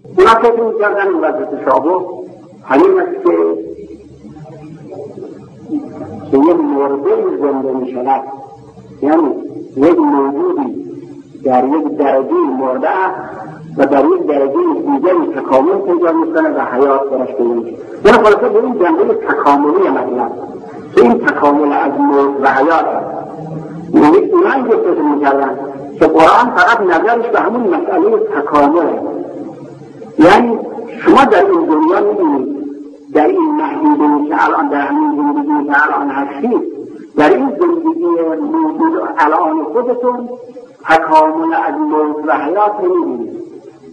اونا فکر می‌کردن این وضع تشابه همین است که یک مرده زنده می‌شود، یعنی یک موجودی در یک درجه مرده و در یک درجه دیگری تکامل پیدا می‌کنه و حیات درش پیدا میشه. یعنی خلاصه به این جنبه تکاملی مطلب که این تکامل از موت و حیات است. یعنی اونا اینجا فکر می‌کردن که قرآن فقط نظرش به همون مسئله تکامله. یعنی شما در این دنیا می‌بینید، در این محدودی که الان در همین زندگی که الان هستید، در این زندگی موجود الان خودتون تکامل از موت و حیات نمی‌بینید.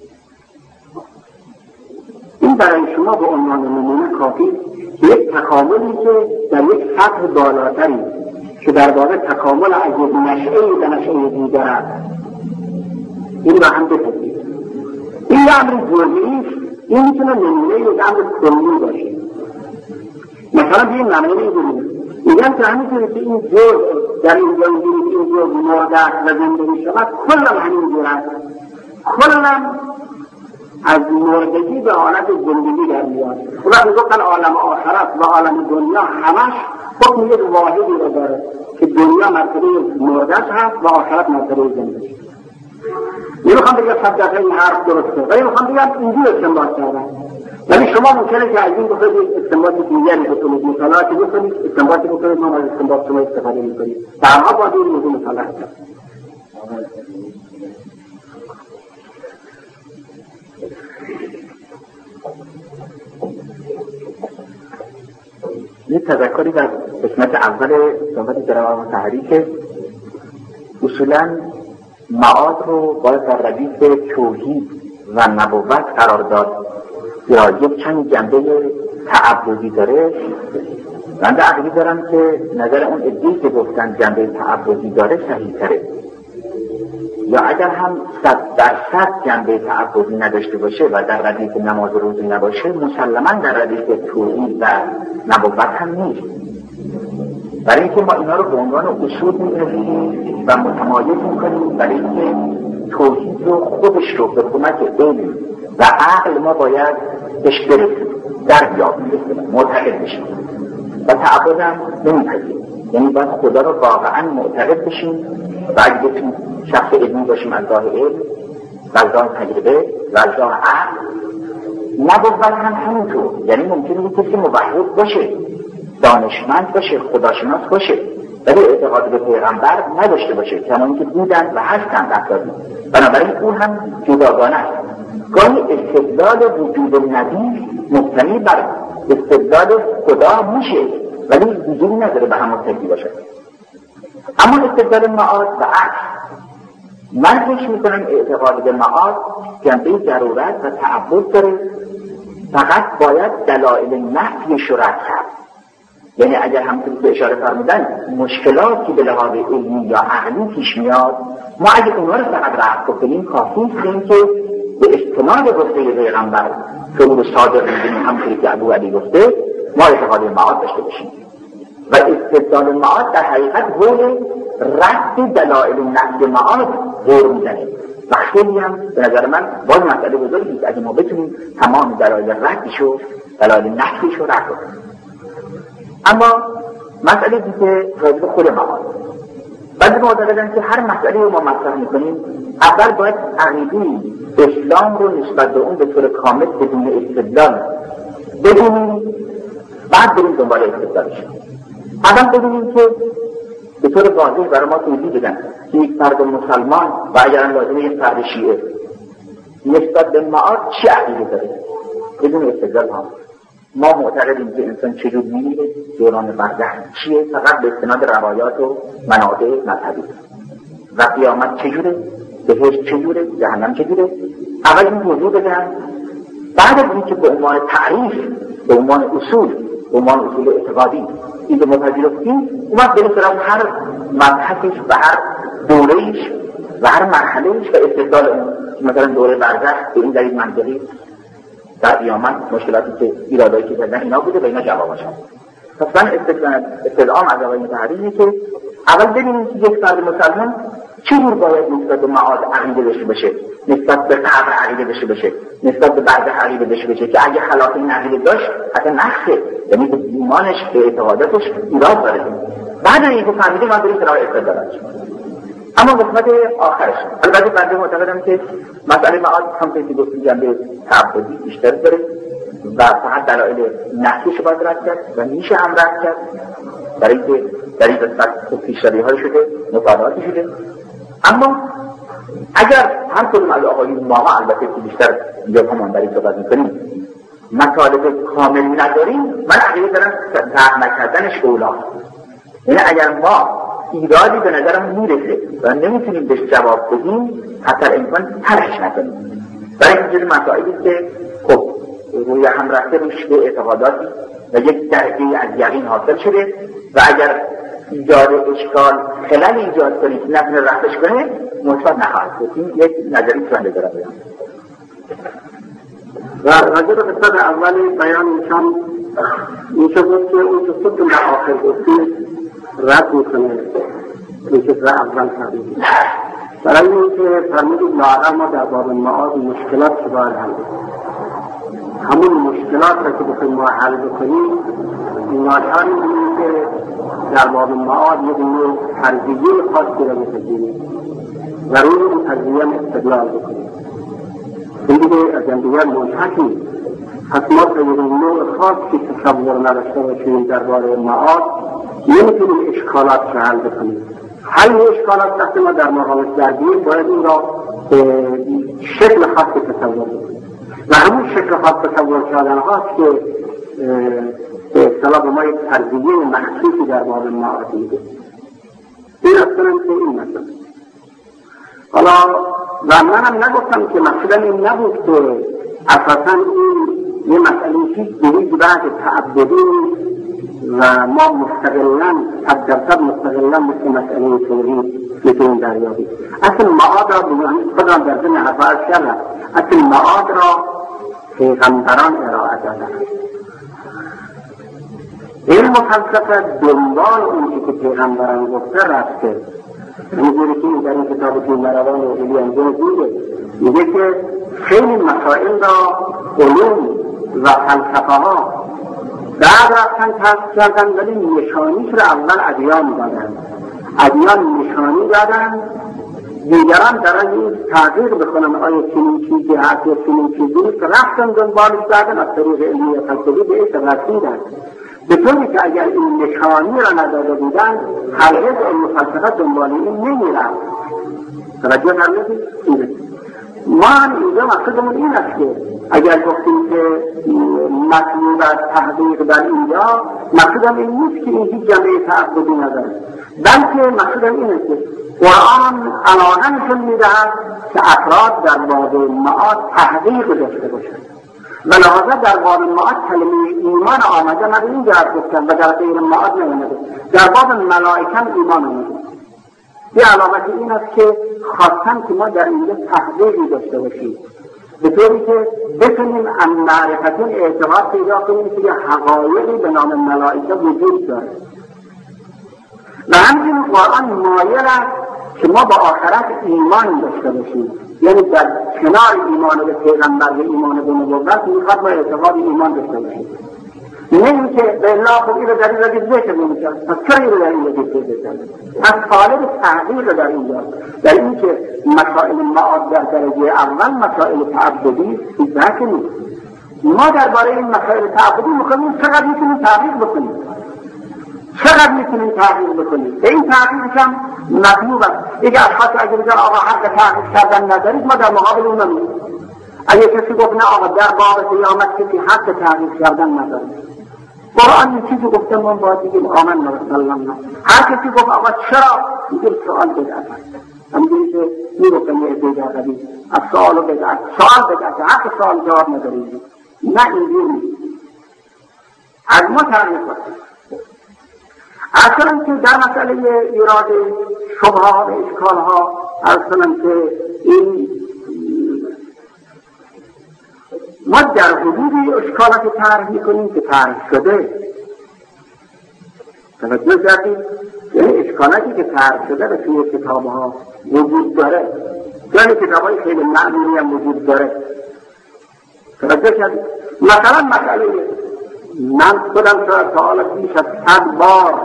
این برای شما به عنوان نمونه کافی که یک تکاملی که در یک سطح بالاتری که در واقع تکامل از یک نشأه به نشأه دیگر است، این را هم بپذیرید. این امر جزئی است، این میتونه نمونه یک امر کلی باشه. مثلا به این معنی می‌گوییم میگن که همینطوری که این جزء در این زندگی این جزء مرده است و زنده می‌شود، کلم همینجور است. کلم از مردگی به حالت زندگی در میاد. خدا میگفتن عالم آخرت و عالم دنیا همش حکم یک واحدی رو داره که دنیا مرتبه مرده هست و آخرت مرتبه زندگی. نمیخوام بگم 100% این حرف درسته، ولی میخوام بگم اینجور استنباط کردن. ولی شما ممکنه که از این بخواید استنباط دیگری بکنید، مطالعاتی بکنید، استنباطی بکنید، ما از استنباط شما استفاده میکنید. درها باید این موضوع مطالعه کرد. یه تذکری در قسمت اول صحبت جناب مطهری که اصولاً معاد رو باید در ردیف توحید و نبوت قرار داد یا یک چند جنبه تعبدی داره. من در عقیده دارم که نظر اون ادعی که گفتن جنبه تعبدی داره صحیح تره، یا اگر هم 100% جنبه تعبدی نداشته باشه و در ردیف نماز روزی نباشه، مسلماً در ردیف توحید و نبوت هم نیست. برای اینکه ما اینا رو به عنوان اصول می‌پذیریم و متمایز می‌کنیم، برای اینکه توحید رو خودش رو به کمک علم و عقل ما باید بهش برسیم، دریابیم، معتقد بشیم و تعبد هم نمی‌پذیریم. یعنی باید خدا رو واقعاً معتقد بشیم و اگه بتونیم شخص علمی باشیم از راه علم و از راه تجربه و از راه عقل. نبوت هم همینطور، یعنی ممکنه یک کسی موحد باشه، دانشمند باشه، خداشناس باشه، ولی اعتقاد به پیغمبر نداشته باشه، کما اینکه بودن و هستن افرادی. بنابراین اون هم جداگانه است. گاهی استدلال وجود نبی مبتنی بر استدلال خدا میشه، ولی وجودی نداره به هم متکی باشه. اما استدلال معاد و عکس، من فکر میکنم اعتقاد به معاد جنبه ضرورت و تعبد داره، فقط باید دلایل نفیش رو رد کرد. یعنی اگر همونطور که اشاره فرمودن مشکلاتی به لحاظ علمی یا عقلی پیش میاد، ما اگه اونها رو فقط رد کنیم کافی است که به استناد گفته پیغمبر فرور صادق می‌بینیم، همونطوری که ابو علی گفته، ما اعتقاد معاد داشته باشیم. و استدلال معاد در حقیقت حول رد دلایل نفی معاد زور میزنه و خیلی هم به نظر من باز مسئله بزرگی اگه ما بتونیم تمام دلایل ردشو دلایل نفیشو رد کنیم. اما مسئله دیگه راجع به خود معاد، بعضی معتقدن که هر مسئله رو ما مطرح میکنیم اول باید عقیده اسلام رو نسبت به اون به طور کامل بدون استدلال بدونیم، بعد بریم دنبال استدلالش. اول ببینیم که به طور واضح برای ما توضیح بدن که یک فرد مسلمان و اگر لازمه یک فرد شیعه نسبت به معاد چه عقیده داره بدون استدلال ها. ما معتقدیم که انسان چجور میمیره، دوران برزخ چیه، فقط به استناد روایات و منابع مذهبی. و قیامت چجوره، بهشت چجوره، جهنم چجوره. اول این توضیح بدن، بعد از اینکه به عنوان تعریف، به عنوان اصول، به عنوان اصول اعتقادی این رو مپذیرفتیم، اومد بریم سراغ هر مبحثش و هر دورهش و هر مرحلهش و استدلال اون. مثلا دوره برزخ به این دلیل منطقی، در قیامت مشکلاتی که ایرادایی که کردن اینا بوده و اینا جوابش هست. پس من استدعام از آقای مطهری اینه که اول ببینیم که یک فرد مسلمان چجور باید نسبت به معاد عقیده داشته باشه، نسبت به قبر عقیده داشته باشه، نسبت به برزخ عقیده داشته باشه که اگه خلاف این عقیده داشت اصلا نقصه، یعنی به ایمانش به اعتقاداتش ایراد داره. بعد این که فهمیده من بریم سراغ استدلالش. اما قسمت آخرش البته بنده معتقدم که مسئله معاد همونطور که گفتیم جنبه تعبدی بیشتر داره و فقط دلایل نحویش باید رد کرد و میشه هم رد کرد، برای اینکه در این قسمت پیش‌روی‌های شده، مطالعاتی شده. اما اگر هر کدوم از آقایون ما البته که بیشتر اینجا کمانداری صحبت میکنیم مطالب کامل نداریم، من عقیده دارم تحقیق نکردنش اولاست. یعنی اگر ما ایرادی به نظرم میرسه و نمیتونیم بهش جواب بدیم حتی امکان ترکش نکنیم، برای اینجوری مسائلی که خب روی هم رفته روش به اعتقاداتی و یک درجه از یقین حاصل شده و اگر ایجاد اشکال خلل ایجاد کنید نتونه رفتش کنه مثبت نخواهد بود. این یک نظری سنده داره بیان و راجع به قسمت اول بیان ایشان میشه بود که اون که خودتون در آخر گفتید رد میکنه این که در اول فرمودید. برای این که فرمودید لااقل ما در باب معاد مشکلات که باید حل بکنیم، همون مشکلات را که بخوایم ما حل بکنیم ناچار می‌بینیم که در باب معاد یک نوع فرضیه خاصی را بپذیریم و روی اون فرضیه استدلال بکنیم. این دیگه از هم دیگر منحک نیست. پس ما تا یک نوع خاصی تصور نداشته باشیم درباره معاد نمیتونیم اشکالات را حل بکنیم. حل اشکالات وقتی ما در مقامش درگیریم باید این را به شکل خاصی تصور بکنیم و همون شکل خاص تصور کردن هاست که به اصطلاح به ما یک فرضیه مخصوصی در باب معاد میده. این اصلا که این مثلا حالا و منم نگفتم که مقصودم این نبود که اساسا این یه مسئله چیز دیگه بعد تعبدی و ما مستقلاً 100% مستقلاً مثل مسئله توحید میتونیم دریابیم. اصل معاد را خودم در ضمن حرفا کردم، اصل معاد را پیغمبران ارائه دادند. علم و فلسفه دنبال اون که پیغمبران گفته رفته. میگه که در این کتاب پیغمبران و علی انجام میگه که خیلی مسائل را علوم و فلسفه ها بعد رفتن کسب کردن ولی نشانیش را اول ادیان دادن. ادیان نشانی دادن، دیگران در این تحقیق بکنن آیا چنین چیزی هست یا چنین چیزی نیست، رفتن دنبالش دادن از طریق علمی و فلسفی به ایش رسیدن، به طوری که اگر این نشانی را نداده بودن هرگز علم و فلسفه دنبال این نمیرفت. توجه فرمودید؟ ما هم اینجا مقصودمون این است که اگر گفتیم که مطلوب از تحقیق در اینجا، مقصودم این نیست که این هیچ جنبه تعبدی نداره، بلکه مقصودم این است که قرآن علاقه نشون میدهد که افراد در باب معاد تحقیق داشته باشند و لحاظا در باب معاد کلمه ایمان آمده نه به این جهت گفتن و در غیر معاد نمیده. در باب ملائکه ایمان آمده. یه علامت این است که خواستن که ما در اینجا تحقیقی داشته باشیم به طوری که بتونیم ان معرفتون اعتقاد پیدا کنیم که حقایقی به نام ملائکه وجود داره و همچنین قرآن مایل است که ما با آخرت ایمان داشته باشیم. یعنی در کنار ایمان به پیغمبر و ایمان به نبوت میخواد ما اعتقاد ایمان داشته باشیم، نه اینکه به الله خب این رو در این رگه ذکر نمی‌کرد، پس چرا این رو در این رگه ذکر کرد؟ پس طالب تحقیق در اینجا در این که مسائل معاد در درجه اول مسائل تعبدی ذکر نیست. ما درباره این مسائل تعبدی می‌خوایم چقدر میتونیم تحقیق بکنیم، چقدر میتونیم تحقیق بکنیم. به این تحقیق هم مطلوب است. اگه اشخاص اگه بگن آقا حق تحقیق کردن ندارید، ما در مقابل اون نمی‌ایستیم. اگه کسی گفت نه آقا در باب قیامت کسی حق تحقیق کردن نداره، قرآن این چیزی گفته ما باید بگیم آمنا و سلمنا. هر کسی گفت آقا چرا میگیم سوال بدعت است. همینجوری که میگفتن یه عده در قدیم از سوال و بدعت، سوال بدعت، حق سوال جواب ندارید. نه اینجوری نیست. از ما تحقیق کنید. اصلا که در مسئله ایراد شبهه و اشکالها اصلا که این ما در حدود اشکالات طرح میکنیم که طرح شده. توجه کردید؟ یعنی اسکالتی که طرح شده به توی کتاب‌ها وجود داره، یعنی کتاب‌های خیلی معمولی هم وجود داره. توجه کردید؟ مثلا مسئله من خودم تا حالا بیش از 100 بار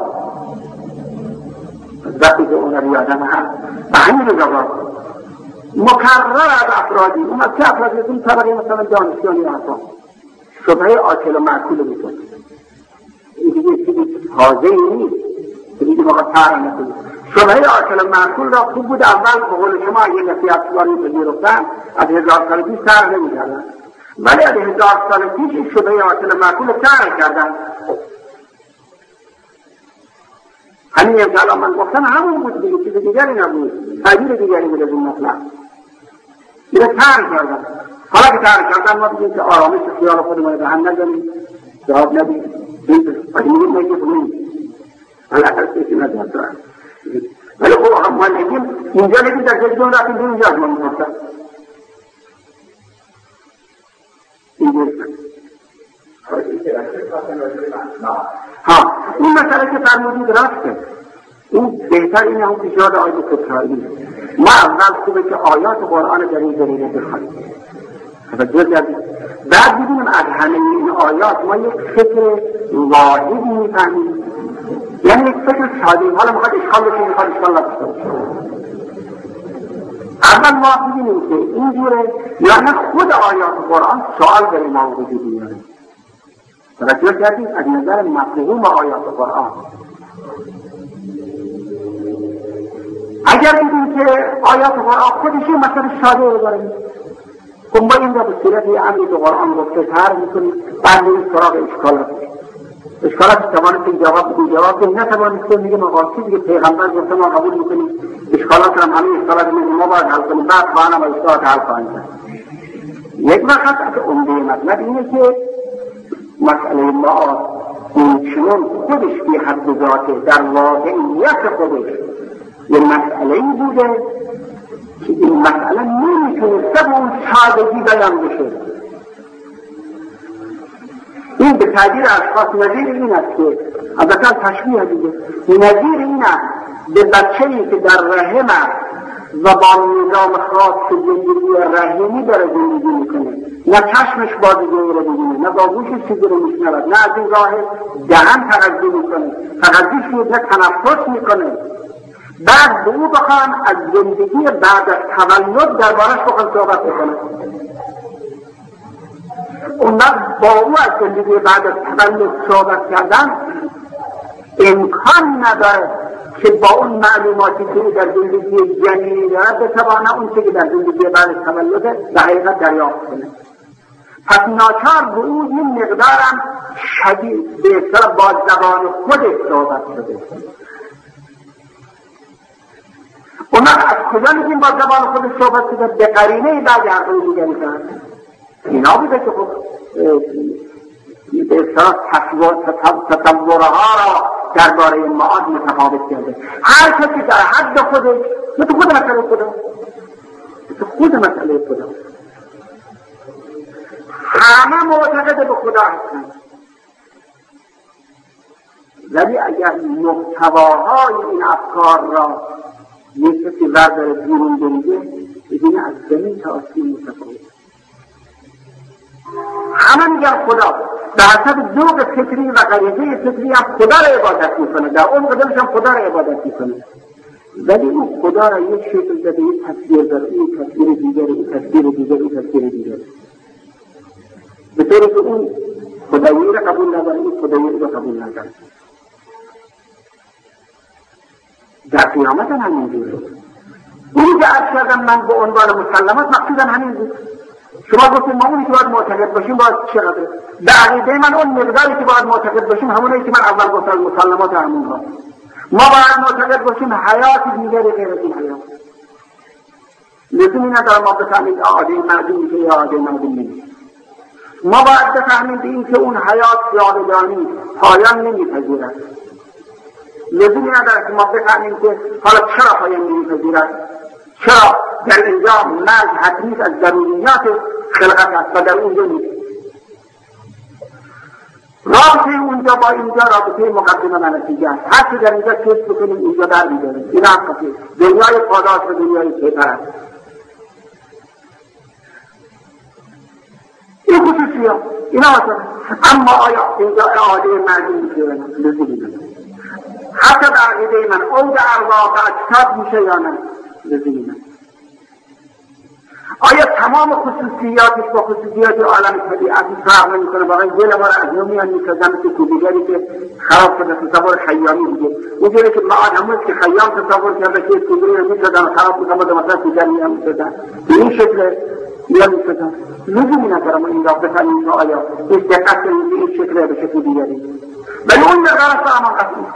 وقتی که اون رو یادم هست به همین رضا مکرر از افرادی، اون از چه افرادی اون طبقه مثلا دانشجویی هستن شبهه عاقل و معقول میکنه. این دیگه چیزی تازه‌ای نیست که دیگه موقع طرح نکنید. شبهه عاقل و معقول را خوب بود اول به قول شما اگه نصیحت‌گزاری پذیرفتن از 1000 سال پیش طرح نمی‌کردن، ولی از 1000 سال پیش این شبهه عاقل و معقول طرح کردن. همین امثال من گفتم همون بود دیگه، چیز دیگری نبود، تعبیر دیگری بود از این مطلب. اینو طرح کردن. حالا که طرح کردن ما بگیم که آرامش خیال خودمون به هم نزنیم، جواب ندیم، ولی میگیم نگه کنیم حالا کسی نجات دارن. ولی خب ما نگیم اینجا نگیم در جدیدون رفتیم دون اینجا از ما میگفتن این مسئله که فرمودید رفته، این بهتر اینه هم پیشنهاد آیه فتحایی. ما اول خوبه که آیات قرآن در این زمینه بخونیم، بعد ببینیم از همه این آیات ما یک فکر واحدی میفهمیم، یعنی یک فکر ساده. حالا میخواد اشکال بشه، میخواد اشکال نباشه. اول ما ببینیم که اینجوره یعنی خود آیات قرآن سوال برای ما وجود میاره. توجه کردید از نظر مفهوم آیات قرآن. اگر دیدیم که آیات قرآن خودش مثلا ساده رو داریم، خب ما این را به صورت امری که قرآن گفته طرح میکنیم، بعد این سراغ اشکالات توانستیم جواب بدیم، جواب که نتوانستیم میگه مقام چیزی که پیغمبر گفته ما قبول میکنیم، اشکالات هم همین اشکالات ما باید حل کنیم، بعد خواهنم و اشکالات حل خواهیم کرد. یک وقت از عمده مطلب اینه که مسئله ما اینچنون خودش بی حد ذاته در واقعیت خودش یه مسئله ای بوده که این مسئله نمیتونسته به اون سادگی بیان بشه. این به تعبیر اشخاص نظیر این است که البته تشبیه دیگه نظیر این است به بچه‌ای که در رحم و با نظام خاص زندگی رحمی داره زندگی میکنه، نه چشمش بازی رو ببینه، نه با گوشش چیزی رو میشنود، نه از این راه دهن تغذیه میکنه، تغذیه شده تنفس میکنه. بعد به او بخوان از زندگی بعد از تولد دربارش بخوان صحبت بکنه، اون وقت با او از زندگی بعد از تولد صحبت کردن امکان نداره که با اون معلوماتی که در زندگی جنینی دارد بتوانه اون که در زندگی بعد از تولد به حقیقت دریافت کنه. پس ناچار به او این مقدارم شدید به اصطلاح با زبان خودش صحبت شده. اون از کجا میگیم با زبان خودش صحبت شده؟ به قرینه بعضی حرفای دیگری کرد. اینا بوده که خب به اصطلاح تصورها را درباره معاد متفاوت کرده. هر کسی در حد خودش مثل خود مسئله خدا همه معتقد به خدا هستند، ولی اگر محتواهای این افکار را یک کسی ورداره بیرون بریده ببینه از زمین تا آسمون متفاوت. همه میگن خدا به حسب ذوق فکری و غریزه فکری هم خدا را عبادت میکنه، در اون قدمش هم خدا را عبادت میکنه، ولی اون خدا را یک شکل داده، یک تصویر داره، یک تصویر دیگر، یک تصویر دیگر، یک تصویر دیگر، به طوری که اون خدایی را قبول نداره، این خدایی را قبول نداره. در قیامت هم همینجوره. اونی که عرض کردم من به عنوان مسلمات مقصودم همین بود. شما گفتیم ما اونی که باید معتقد باشیم باید چقدر؟ به عقیده من اون مقداری که باید معتقد باشیم همونایی که من اول گفتم مسلمات همونها. ما باید معتقد باشیم حیات دیگری غیر از این حیات. لزومی نداره ما بفهمید آدم معدوم میشه یا آدم معدوم نمیشه. ما باید بفهمید این که اون حیات جاودانی پایان نمیپذیرد. لزومی نداره که ما بفهمیم که حالا چرا پایان نمیپذیرد، چرا در اینجا مرگ حتمی از ضروریات خلقت است و در اونجا نیست. رابطه اونجا با اینجا رابطه مقدمه و نتیجه است. هر چه در اینجا کشف بکنیم اینجا در می‌داریم. این حقیقته. دنیای پاداش و دنیای کیفر. این خصوصیات اینا هستند. اما آیا اینجا اعاده مردم میشه لزومی؟ حتی در عقیده من عود ارواح و اجساد میشه یا نه؟ لزومی نه. آیا تمام خصوصیاتش با خصوصیات عالم طبیعتی فرق نمیکنه؟ واقعا دل ما را از نو میان میسازن مثل کوبیگری که خراب شده، تصور خیامی دیگه اونجوری که ما آدموز که خیام تصور کرده که کوبیگری رو میسازن و خراب میکنه مثلا کوبیگر میان میسازن به این شکل میان میسازن. لزومی ندارم این را بفهمیم که آیا این دقت کنیم به این شکل به شکل دیگری، ولی اون مقدار فهمان قطعی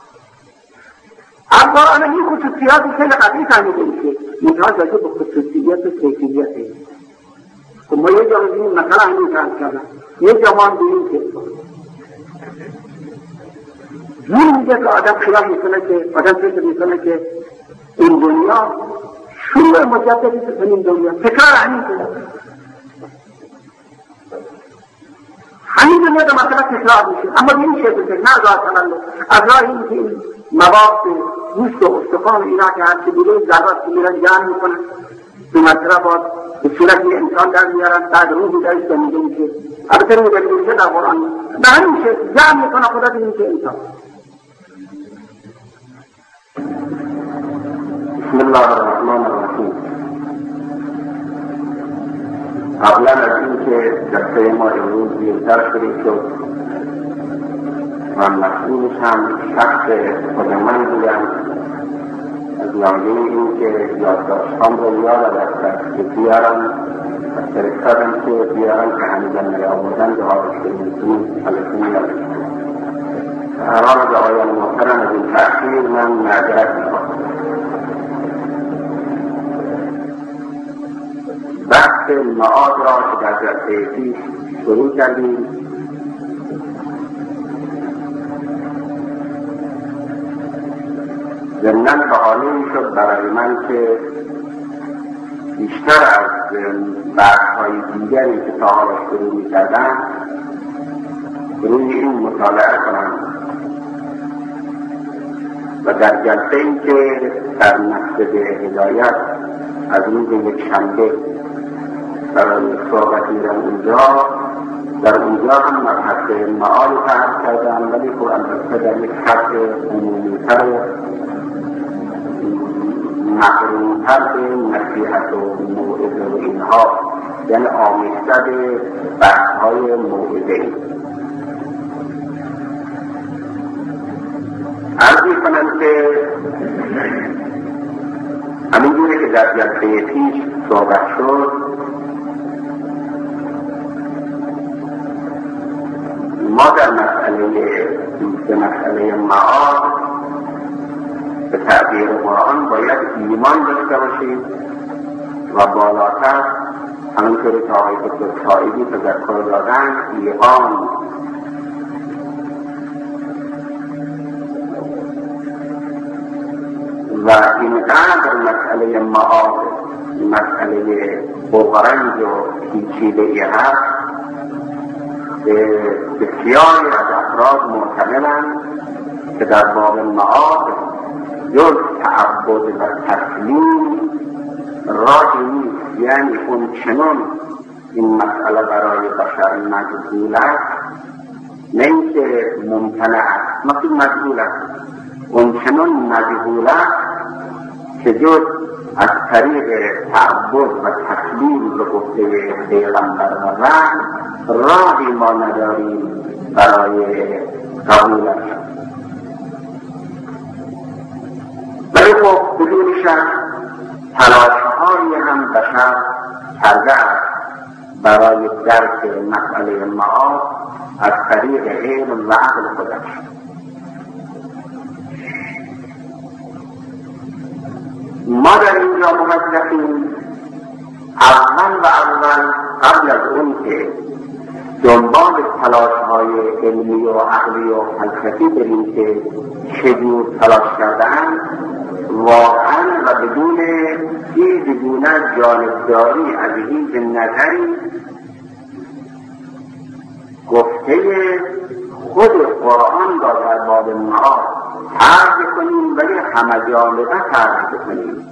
از قرآن این خصوصیاتی خیلی قطعی فهمیده میشه. اینجا راجع به خصوصیات و کیفیته. خب ما یه جا رو بینیم مثلا همین فرض کردن، یه جا ما بینیم که جور میگه که آدم خیال میکنه که آدم فکر میکنه که این دنیا شروع مجددی به این دنیا تکرار همین کنه، همین دنیا که مثلا تکرار میشه، اما به این شکل که نه از تولد، از راه این که این مواد گوشت و استخوان اینا که هرچی بوده ذرات که میرن جمع میکنن به مطرح باز به صورتی انسان در میارن، بعد روحی درش دمیده میشه. البته روح دمیده میشه در قرآن به همین شکل جمع میکنه خدا که میشه انسان. بسم الله الرحمن الرحیم. قبلا از این که جلسه ما امروز دیرتر شروع شد و مسئولش هم شخص خود من بودم، از لانگه این که یادداشت‌هام رو یادم رفتم که بیارم و فرستادم که بیارم که هنوزم نیاوردن جوابش کنیم حالتون یادم. حرام به آیان محترم از این تأخیر من معذرت می‌خواهم. بحث معاد را که در جلسه پیش شروع کردیم ضمناً بهانه‌ای شد برای من که بیشتر از بحث‌های دیگری که تا حالا شروع می‌کردم روی این مطالعه کنم و در جلسه‌ای که در مسجد هدایت از روز یکشنبه برای صحبت میرم اونجا، در اونجا هم مبحث معاد طرح کردم، ولی خب البته در یک سطح عمومی‌تر مقرون‌تر به نصیحت و موعظه و اینها، یعنی آمیخته به بحث‌های موعظه‌ای. عرض می‌کنم که همینجوری که در جلسه پیش صحبت شد، ما در مسئله معاد به تعبیر قرآن باید ایمان داشته باشیم و بالاتر همونطوری که آقای دکتر صاحبی تذکر دادن ایقان و اینقدر مسئله معاد مسئله بغرنج و پیچیده‌ای هست بسیاری از افراد معتقدند که در باب معاد جز تعبد و تسلیم راهی نیست، یعنی اون چنان این مسئله برای بشر مجهول است، نه اینکه ممتنع است، مثل مجهول است، اون چنان مجهول است که جز از طریق تعبد و تسلیم به گفته پیغمبر و رحم راهی ما نداریم برای قبولش. ولی خب بدون شک تلاش‌هایی هم بشر کرده است برای درک مسئله معاد از طریق علم و عقل خودش. ما در اینجا موظفیم اول قبل از اون که دنبال تلاش‌های علمی و عقلی و فلسفی بریم که چجور تلاش کرده‌اند، واقعا و بدون هیچ گونه جانبداری از هیچ نظری گفته خود قرآن را در باب معاد طرح بکنیم ولی همه جانبه طرح بکنیم.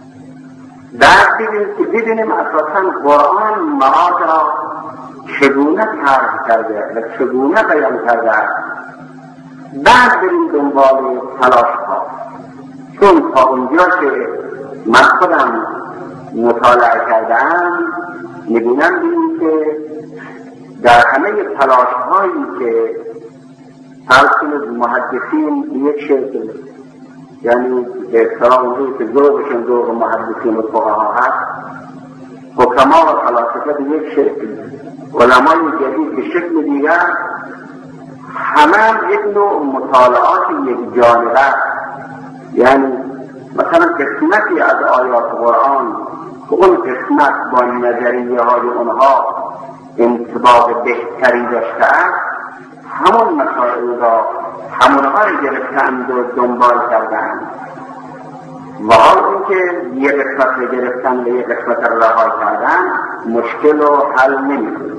ببینیم اساساً قرآن معاد را چگونه طرح کرده و چگونه بیان کرده است. بعد بریم دنبال تلاش ها، چون تا اونجا که من خودم مطالعه کردم میبینم که در همه تلاش هایی که فرسون محدثین یک شکل، یعنی به اصطلاح اونجوری که ذوقشون ذوق محدثین و فقها هست، حکما و فلاسفه به یک شکل، علمای جدید به شکل دیگر، همه یک نوع مطالعات یک جانبه، یعنی مثلا قسمتی از آیات قرآن که اون قسمت با نظریه های اونها انطباق بهتری داشته است، همون مسائل را همونها را گرفتند و دنبال کردند، و حال اینکه یک قسمت را گرفتن و یک قسمت را رها کردن مشکل رو حل نمی‌کنه.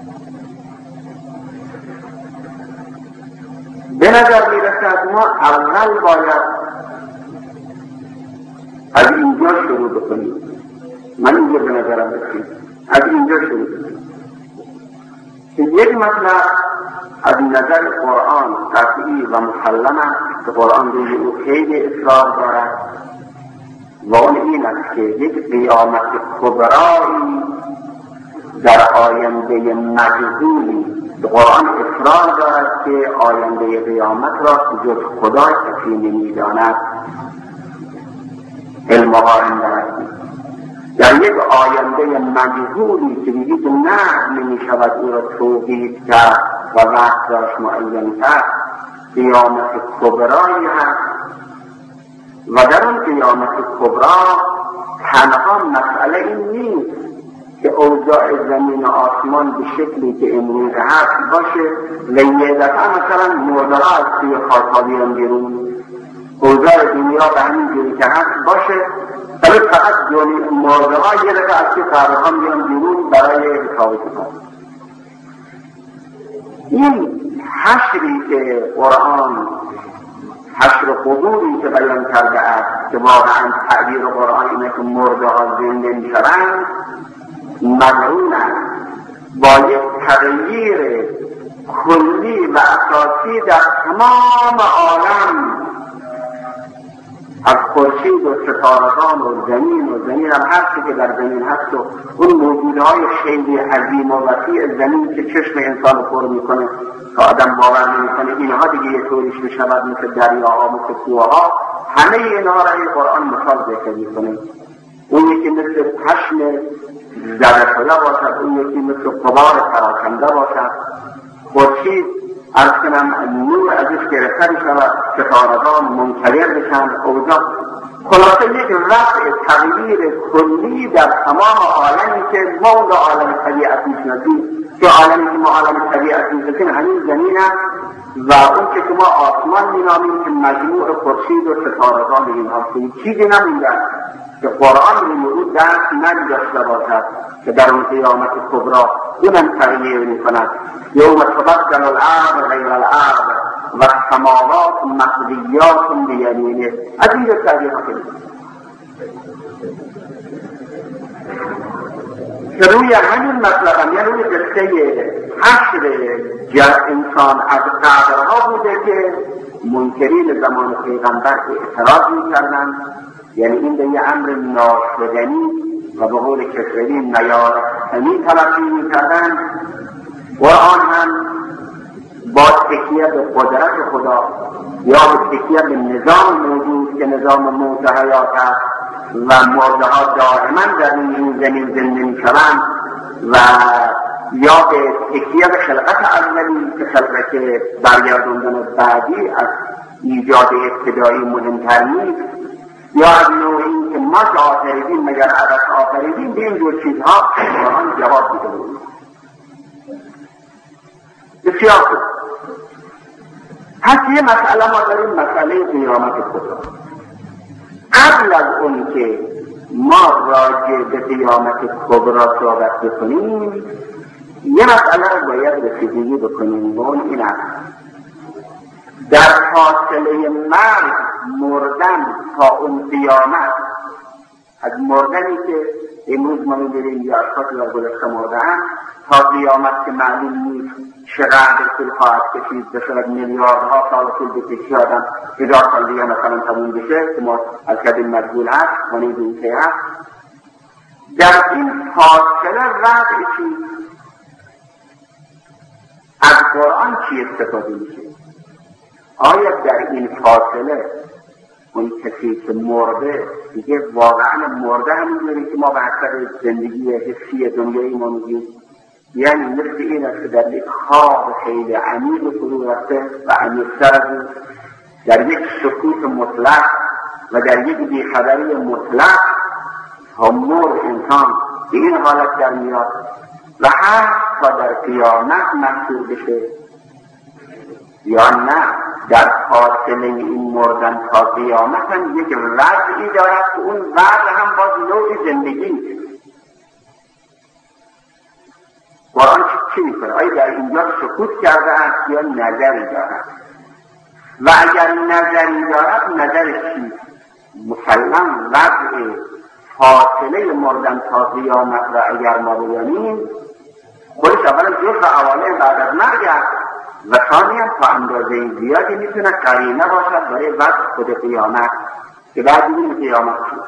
به نظر میرسد ما اول باید از اینجا شروع بکنیم. من اینجا به نظرم رسید از اینجا شروع بکنیم که یک مطلب از نظر قرآن قطعی و مسلم است که قرآن روی او خیلی اصرار دارد، و اون این است که یک قیامت کبرایی در آینده مجهولی، قرآن اصرار دارد که آینده قیامت را جز خدا کسی نمی‌داند، علمها اندرد در یک آینده مجهولی که دیگه نه نمی‌شود او را توقیت کرد و وقت راش معین کرد، قیامت کبرایی هست. و در اون قیامت کبرا تنها مسئله این نیست که اوضاع زمین و آسمان به شکلی که امروز هست باشه، لیه دفعه مثلا مردها از توی خاک‌ها بیان بیرون، اوضاع دنیا به همین جوری که هست باشه، ولی فقط مردها یه دفعه از توی قبرها بیان بیرون برای حساب کتاب. این حشری که قرآن، حشر و قبوری که بیان کرده است که واقعا تعبیر قرآن اینه که مردها زنده می‌شوند، مقرون است با یک تغییر کلی و اساسی در تمام عالم، از خورشید و ستارگان و زمین هم هستی که در زمین هست و اون موجودهای خیلی عظیم و وسیع زمین که چشم انسان رو پر میکنه که آدم باور نمیکنه اینها دیگه یه طوریش میشود، مثل دریاها، مثل کوهها، همه اینها را این قرآن مثال ذکر میکنه. اون یکی مثل پشم زده شده باشد، اون یکی مثل غبار پراکنده باشد، خورشید از کنم نور ازش گرفته شود، ستارگان منکدر بشن، اوضاع خلاصه یک رفع تغییر کلی در تمام عالمی که ما اون را عالم طبیعت میشناسیم، که عالمی که ما عالم طبیعت میشناسیم همین زمین است، و اون که ما آسمان مینامیم که مجموع خورشید و ستارگان اینها چیزی نمونده که قرآن روی او دست نگذاشته باشد که در اون قیامت کبرا اونم تغییر میکند. یوم تبدل الارض غیر الارض و السماوات مطویات بیمینه. از اینجا تعبیر کنید که روی همین مطلب هم، یعنی روی قصه حشر انسان از قبرها بوده که منکرین زمان پیغمبر اعتراض میکردن، یعنی این به یه امر ناشدنی و به قول کسروی نیارستنی تلقی میکردن. قرآن هم با تکیه به قدرت خدا یا به تکیه به نظام موجود که نظام موت حیات است و مردها دائما در این زمین زنده میشوند، و یا به تکیه به خلقت اولی که خلقت برگردوندن بعدی از ایجاد ابتدایی مهمتر نیست، یا از نوعی که ما که آفریدیم مگر عبث آفریدیم، به این دو چیزها قرآن جواب دیده بود. بسیار خوب. پس یه مسئله ما داریم، مسئله قیامت کبرا. قبل از اون که ما راجع به قیامت کبرا صحبت بکنیم، یه مسئله رو باید رسیدگی بکنیم، و اون این است در فاصله مرگ مردن تا اون قیامت، از مردنی که امروز ما می‌بینیم یا اشخاصی در گذشته مردن تا قیامت که معلوم نیست چقدر طول خواهد کشید، بشود میلیاردها سال طول بکشی، آدم 1000 سال دیگه مثلا تموم بشه که ما از کدیم مجبور هست منید این که هست. در این فاصله وضع چی؟ از قرآن چی استفاده میشه؟ آیا در این فاصله اون کسی که مرده دیگه واقعا مرده همینجوری که ما به حسب زندگی حسی دنیایی ما میگیم، یعنی مثل این است که در یک خواب خیلی عمیق فرو رفته و عمیق‌تر از اون در یک سکوت مطلق و در یک بیخبری مطلق تا مرد انسان به این حالت در میاد و هر تا در قیامت محصول بشه، یا نه در فاصله این مردن تا قیامت هم یک وضعی دارد که اون وضع هم باز نوع زندگی. قرآن چی میکنه؟ آیا در اینجا سکوت کرده است یا نظری دارد؟ و اگر نظری دارد نظرش چی؟ مسلم وضع فاصله مردن تا قیامت را اگر ما بیانیم خودش اولا جزء عوامل بعد از مرگ است و ثانیاً تا اندازه زیادی میتونه قرینه باشد برای وضع خود قیامت که بعد این قیامت شد.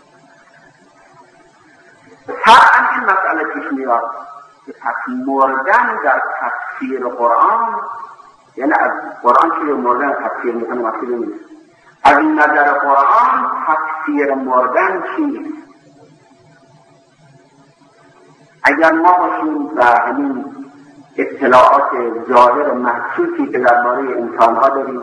طبعا این مسئله پیش میاد که پس مردن در تفسیر قرآن، یعنی از قرآن که مردن تفسیر میکنه مفهوم نیست، از نظر قرآن تفسیر مردن چیست؟ اگر ما باشیم و همین اطلاعات ظاهر محسوسی که درباره انسان‌ها داریم،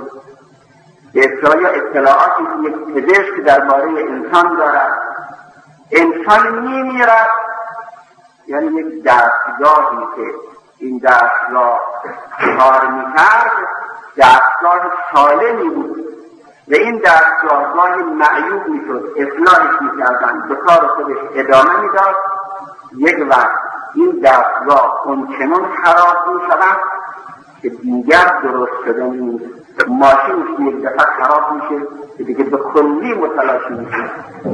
اطلاعاتی که یک پزشک درباره انسان دارد، انسان میمیرد، یعنی یک دستگاهی که این دستگاه کار میکرد دستگاه سالمی بود و این دستگاه گاهی معیوب میشد، اصلاحش میکردن، به کار خودش ادامه میداد. یک وقت این دستگاه اونچنان خراب میشود که دیگر درست شده نیست، ماشینش یک دفعه خراب میشه که دیگه به کلی متلاشی میشه.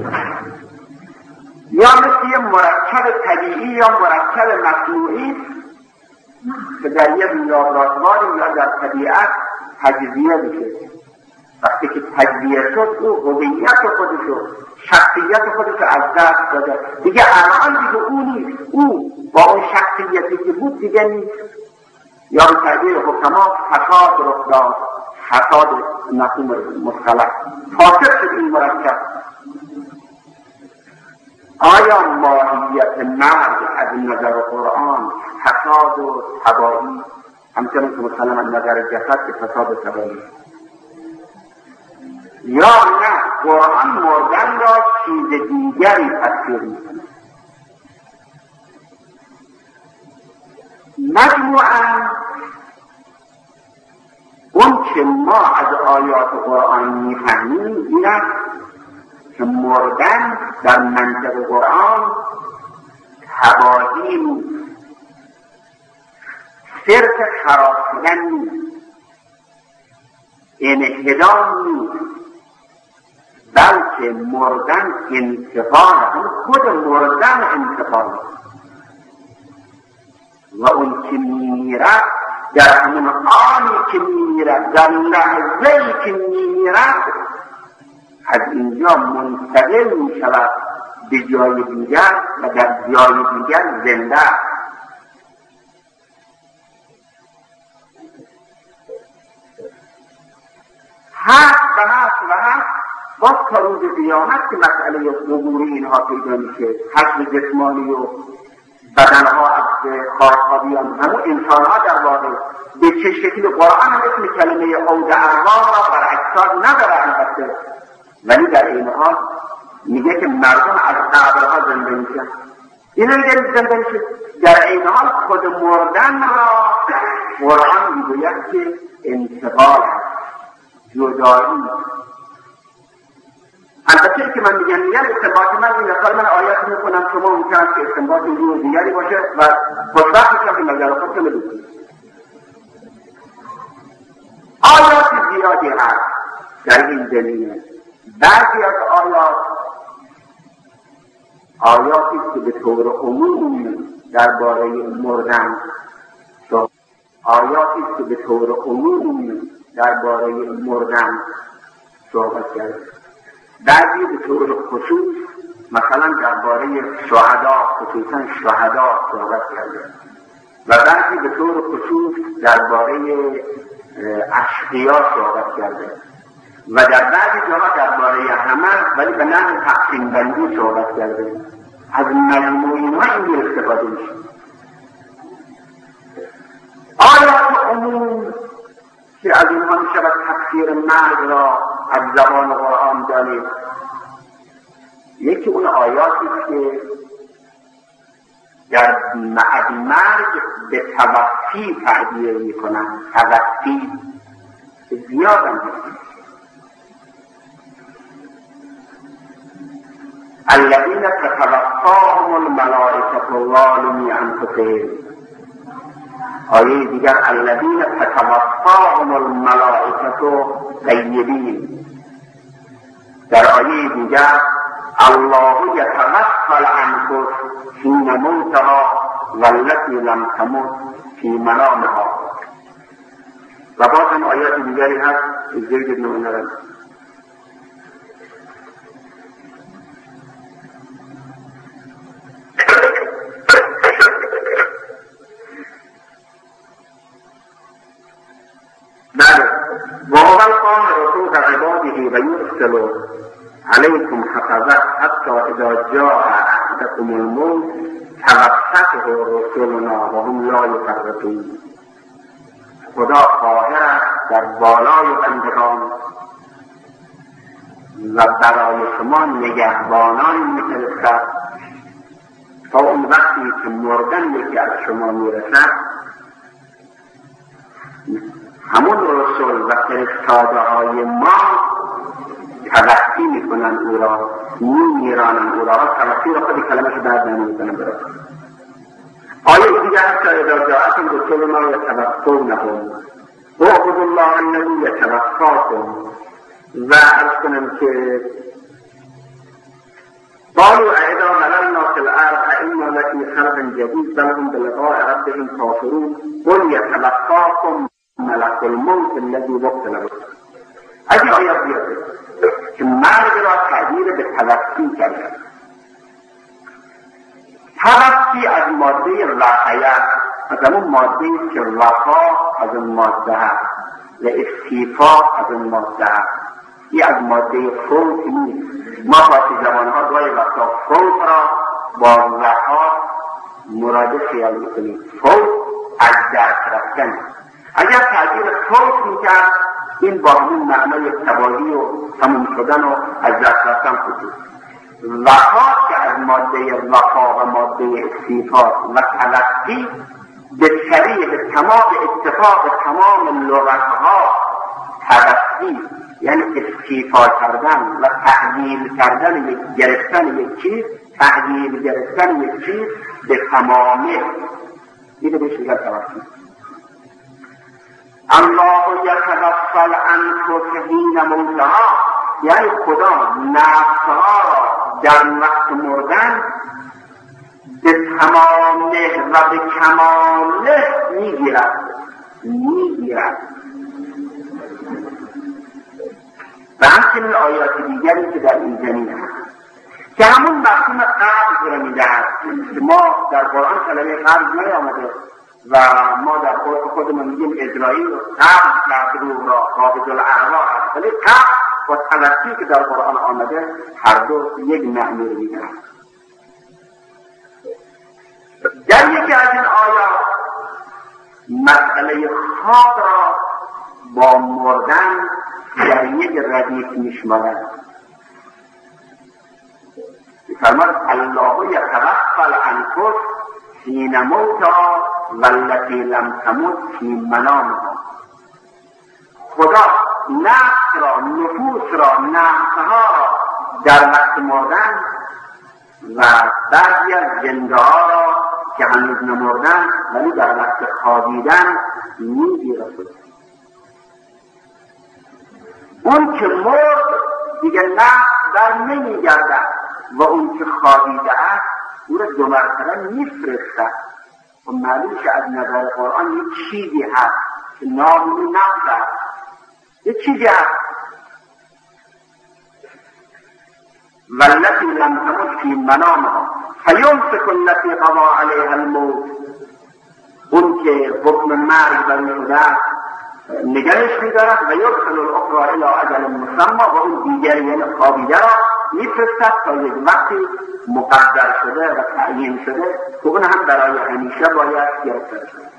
یا مثل یه مرکب طبیعی یا مرکب مصنوعی که در یک لابراتوار یا در طبیعت تجزیه میشه. وقتی که تجزیه شد او هویت خودشو، شخصیت خودشو از دست داده، دیگه الان دیگه او نیست، او با اون شخصیتی که بود دیگه نیست. یا به تعبیر حکما فساد رخ داد، فساد مفهوم مختلف، فاسد شد این مرکب. آیا ماهیت مرگ از نظر قرآن فساد و تباهی، همچنان که مثلا از نظر جسد که فساد و تباهی، یا نه قرآن مردن را چیز دیگری تفسیر می‌کند؟ مجموعاً اون که ما از آیات قرآن می‌فهمیم این است که مردن در منطق قرآن تباهی نیست، صرف خراب شدن نیست، انحدام نیست، بلکه مردن انتقال، خود مردن انتقال و اون که میمیرد در همون آنی که میمیرد، در لحظه‌ای که میمیرد از اینجا منتقل میشود به جای دیگر و در جای دیگر زنده است. هست باز تا روز قیامت که مسئله قبور اینها پیدا میشه، حشر جسمانی و بدنها از خوابیان، همون انسانها در واقع به چه شکل قرآن هم اسم کلمه عود ارواح را بر اجساد نداره البته، ولی در این حال میگه که مردم از قبرها زنده میشن. اینو میگه زنده میشه، در این حال خود مردن را قرآن میگوید که انتقال هست، جدایی. البته که من میگم استنباط من این مثال من آیات میکنم، شما ممکن است که استنباط روی دیگری باشه و خوشبخت میشم که نظر خودتون بدونید. آیات زیادی هست در این زمینه. بعضی از آیاتی که به طور عموم درباره مردن صحبت کرده، بعضی به طور خصوص مثلا درباره شهدا، خصوصا شهدا صحبت کرده، و بعضی به طور خصوص درباره اشقیا صحبت کرده، و در بعضی جاها درباره همه ولی به نحو تقسیم بندی صحبت کرده. از مجموع اینها این استفاده میشه. آیات عموم که از اینها میشود تفسیر مرگ را از زبان قرآن دانید. یکی اون آیاتی که در از مرگ به توفی تعبیر میکنن. توفی زیاد هم هست. الذين تتوفاهم الملائكة ظالمي أنفسهم. آیه دیگر الذين تتوفاهم الملائكة طیبین. در آیه دیگر الله يتوفى الأنفس حين موتها والتي لم تمت في منامها. و باز هم آیات دیگری هست که زید بن عمر وهو القاهر فوق عباده ويرسل عليكم حفظة حتى إذا جاء أحدكم الموت توفته رسلنا وهم لا يفرطون. خدا قاهر است در بالای بندگان و برای شما نگهبانان میفرستد تا اون وقتی که مردن یکی از شما میرسد همون رسول و فرستاده های ما توفی میکنن او را، میرانن او را. توفی را خودی کلمش درد نمیکنن برای آیه دیگر هست که اذا جاءتم رسولنا یتوفونهم واعبدوا الله الذی یتوفاکم. و عرض کنم که قالوا أإذا مللنا في الأرض أإنا لفي خلق جديد بل هم بلقاء ربهم كافرون قل يتوفاكم ملك الموت الذي وكل بكم. از این آیات بیاده که مرگ را تعبیر به توفی کرده. توفی از ماده وقایت، از همون ماده که وفا از اون ماده هست و استیفا از اون ماده هست. این از ماده فوت نیست. ما فارسی زبانها گاهی وقتا فوت را با وفا مرادف خیال میکنیم. فوت از دست رفتن. اگر تعبیر فوت میکرد این با همون معنای تباهی و تموم شدن و از دست رفتن خودید. وفا که از ماده وفا و ماده استیفا و تلقی به طریق تمام اتفاق تمام لغتها تلقی یعنی استیفا کردن و تحویل کردن گرفتن یک چیز، تحویل گرفتن یک چیز به تمامه. این رو بهش میگن توفی. الله یتوفی الانفس حین موتها، یعنی خدا نفسها را در وقت مردن به تمامه و به کماله میگیرد. و همچنین آیات دیگری که در این زمینه هست که همون مفهوم قبض را میدهد. ما در قرآن کلمه قبض نیامده و ما در خودمون میگیم اجرایی و قبض کرد روح را قابض الارواح است، ولی قبض و تلقی که در قرآن آمده هر دو یک معنی رو میدهد. در یکی از این آیات مسئله خواب را با مردن در یک ردیف میشمارد. فرمان الله یتوفی الانفس حین موتها والتی لم تمت فی منامها. خدا نفس را، نفوس را، نفسها را در وقت مردن و بعضی از زنده ها را که هنوز نمردن ولی در وقت خوابیدن میگیرد. اون که مرد دیگه نفس در نمیگردد و اون که خوابیده است او را 2 مرتبه میفرستد. و معلوم که از نظر قرآن یک چیزی هست که نام نفس است، یک چیزی هست والتي لم تمت في منامها فيمسك التي قضى عليها الموت. اون که حکم مرگ بر شده نگرش می‌دارد و یرسل الاخرى الى اجل مسمى و اون دیگری یعنی خوابیده را میفرستد تا یک وقتی مقدر شده و تعیین شده که اون هم برای همیشه باید گرفته شده.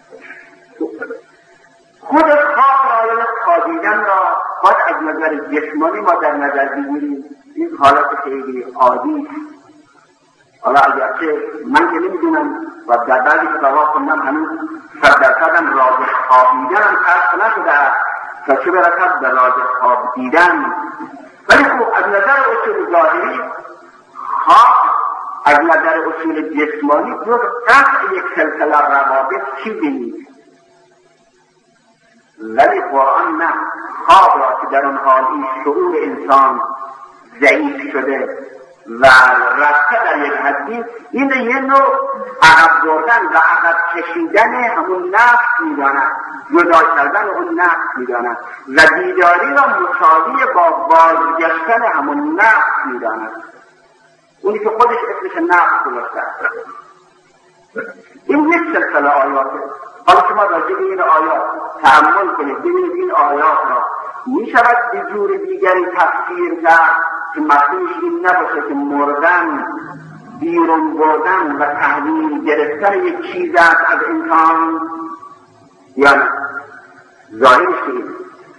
خود خواب رایه خوابیدن را باید از نظر جسمانی ما در نظر بگیریم. این حالت خیلی عادی. حالا اگرچه من که نمیدونم و در بعضی کتابا خوندم هنوز 100% راز خوابیدن هم کشف نشده است تا چه برسد به راز خواب دیدن. ولی خب از نظر اصول ظاهری خواب از نظر اصول جسمانی جز قطع یک سلسله روابط چیزی نیست. ولی قرآن نه، خواب را که در اون حال این شعور انسان ضعیف شده و رفته در یک حدی، این یه نوع عقب بردن و عقب کشیدن همون نفس میداند، جدا کردن اون نفس میداند و بیداری را مساوی با بازگشتن همون نفس میداند. اونی که خودش اسمش نفس گذاشته. این یک سلسله آیاته. حالا شما راجع به این آیات تأمل کنید، ببینید این آیات را می شود به جور دیگری تفسیر کرد که مفهومش این نباشه که مردن، بیرون بردن و تحویل گرفتن یک چیز است از انسان، یا نه؟ ظاهرش این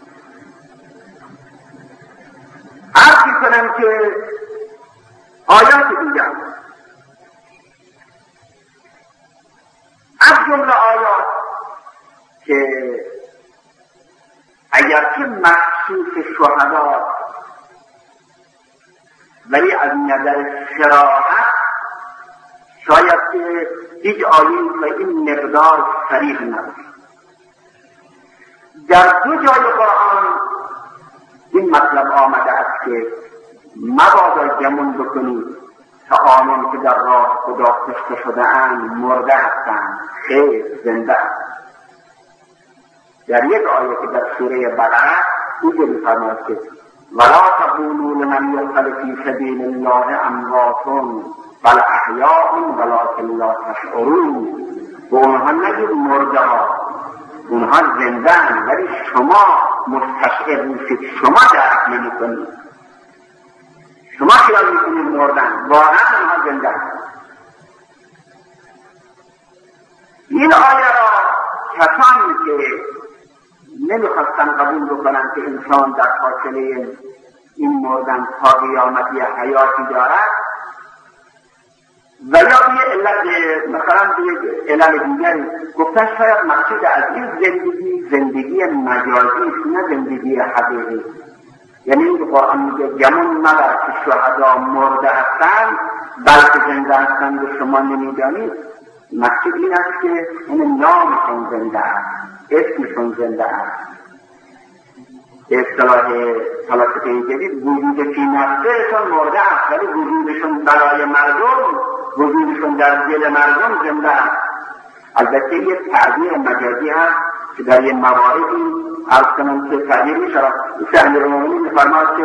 عرضی کنم که آیات دیگر از جمله آیات که اگرچه مخصوص شهدا ولی از نظر صراحت شاید که هیچ آیه‌ای و این مقدار صریح نباشه. در 2 جای قرآن این مطلب آمده است که مبادا گمون بکنید تا آنان که در راه خدا کشته شده اند مرده هستند، خیر زنده هستند. در یک آیه که در سوره بقره اینجوری فرماید که ولا تقولوا لمن يقتل في سبيل الله اموات بل احیاء ولكن لا تشعرون. و اونها نگید مرده ها، اونها زنده‌اند ولی شما مستشعر نیستید، شما درک نمی‌کنید، شما خیال می‌کنید مردن، واقعا اونها زنده‌اند. این آیه را کسانی که نمیخواستن قبول بکنن که انسان در فاصله این مردن تا قیامت یه حیاتی دارد و یا یه علت مثلا یه علت دیگری گفتن شاید مقصود از این زندگی مجازی است نه زندگی حقیقی. یعنی این قرآن میگه گمون مبر که شهدا مرده هستند بلکه زنده هستند و شما نمیدانید. مقصود این است که این نامشون زنده است، اسمشون زنده است. اصطلاح فلاسفه جدید وجود فی نفسشون مرده است ولی وجودشون برای مردم، وجودشون در دل مردم زنده است. البته یک تعبیر مجازی هست که در یک مواردی عرض کنم که تعبیر می شود. امیرالمومنین می‌فرماید که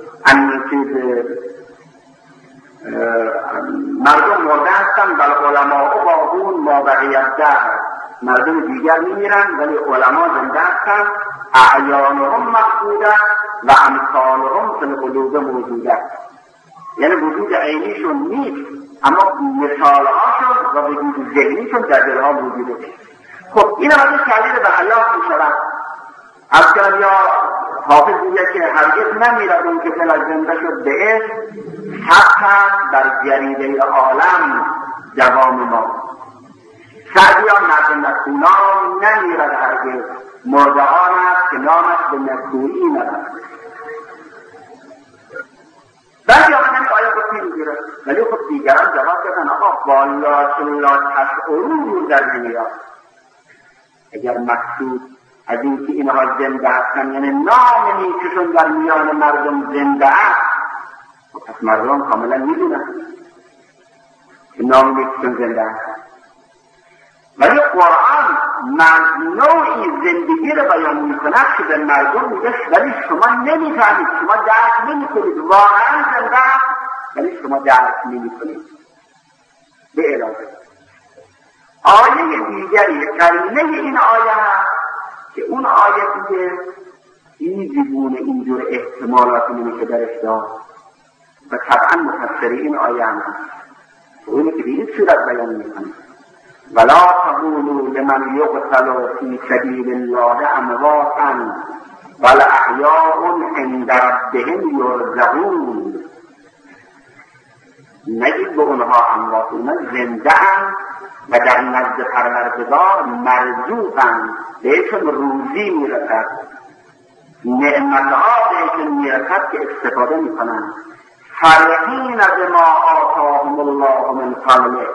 مردم مرده هستند بل علماء باقون ما بقیت دهر. مردم دیگر میمیرند ولی علما زنده هستند. اعیانهم مفقوده و امثالهم فی القلوب موجوده. یعنی وجود عینیشون نیست اما مثالهاشون و وجود ذهنیشون در دلها موجوده. خب این وقتی تعبیر به حیات می شود. از کنم یا حافظ میگه که هرگز نمیرد اون که دل از زنده شد به اسم ثبت بر جریده عالم دوام ما. سعدی ها مرد نکونام نمیرد هرگز مرده است که نامش به نکونی نرد. بعضی آمدن که آیا خود نمیگیره ولی خود دیگران جواب دادن آقا والا چلا تشعرون در نمیاد. اگر مقصود از اینکه اینها زنده هستن، یعنی نام نیکشون در میان مردم زنده است، پس مردم کاملا میدونن که نام نیکشون زنده است. ولی قرآن نوعی زندگی رو بیان میکند که به مردم میگه ولی شما نمیفهمید، شما درک نمیکنید، واقعا زنده است ولی شما درک نمیکنید. به علاوه آیه دیگری قرینه این آیه هست که اون آیه دیگه ایزیبونه اینجور احتمالاتی نمیشه درش داد و طبعا مفسری این آیه هم هست اونی که به این صورت بیان میکنه ولا تقولوا لمن یقتل فی سبیل الله امواتا بل احیاء عند ربهم یرزقون. نگید به اونها اموات، اونها زنده اند و در نزد پروردگار مرزوقند، بهشون روزی میرسد، نعمتها بهشون میرسد که استفاده میکنند. فرحین بما آتاهم الله من فضله،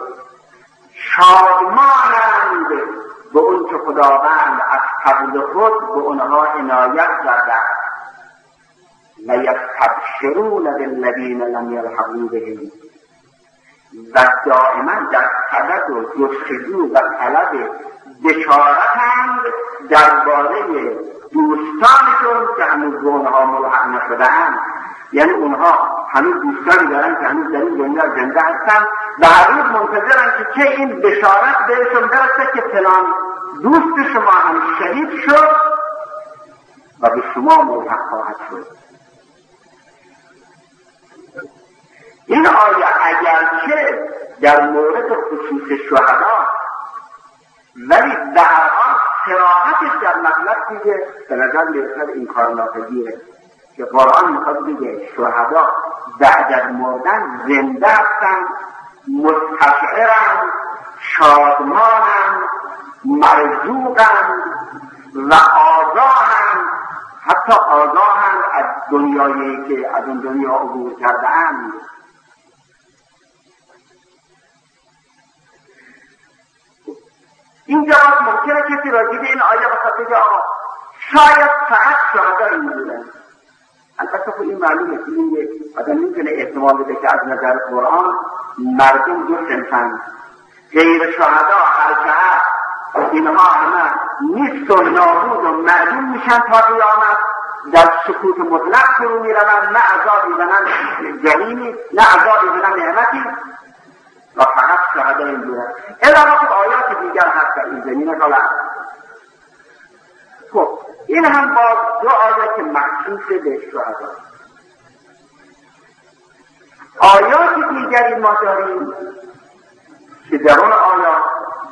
شادمانند به اون که خداوند از فضل خود به اونها عنایت کرده و یستبشرون بالذین لم یلحقوا بهم، و دائما در طلب و جستجو و طلب بشارتند درباره دوستانشون که هنوز به اونها ملحق نشده‌اند. یعنی اونها هنوز دوستانی دارن که هنوز در این دنیا زنده هستن و هر روز منتظرن که چه این بشارت بهشون برسه که فلان دوست شما هم شهید شد و به شما ملحق خواهد شد. این آیه اگرچه در مورد خصوص شهدا ولی در هر حال صراحتش در مطلب دیگه به نظر میرسد این کار ناپذیره که قرآن میخواد بگه شهدا بعد از مردن زنده هستند، مستشعرند، شادمانند، مرزوقند و آگاهند، حتی آگاهند از دنیایی که از اون دنیا عبور کرده‌اند. اینجا ممکنه کسی راجع به این آیه بخواد بگه آقا شاید فقط شهدا این بودن. البته خب این معلومه که این یک آدم میتونه احتمال بده که از نظر قرآن مردم دو صنفند، غیر شهدا هر که هست اینها همه نیست و نابود و معلوم میشن تا قیامت، در سکوت مطلق فرو میروند، نه عذابی و نه جحیمی، نه عذابی و نه نعمتی، و فقط شهدا این بودن. الا خب آیات دیگر هست در این زمینه کلا. خب این هم با دو آیه که مخصوص به شهدا. آیات دیگری ما داریم که در اون آیات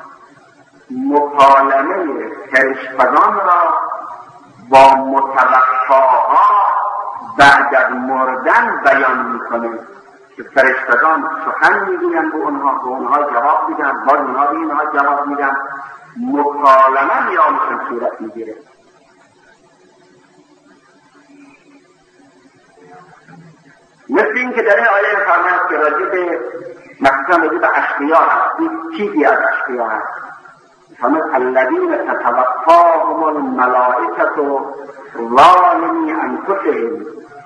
مکالمه فرشتگان را با متوفاها بعد از مردن بیان میکنه که فرشتگان سخن میگویند به اونها جواب میدن، باز اونها به اینها جواب میدن، مکالمه میانشون صورت میگیره. مثل این که در این آیه فرماید که راجع به مخصوصا راجع به اشقیا هست، چیزی از اشقیا هست. فرماید الذین تتوفاهم الملائکة ظالمی انفسهم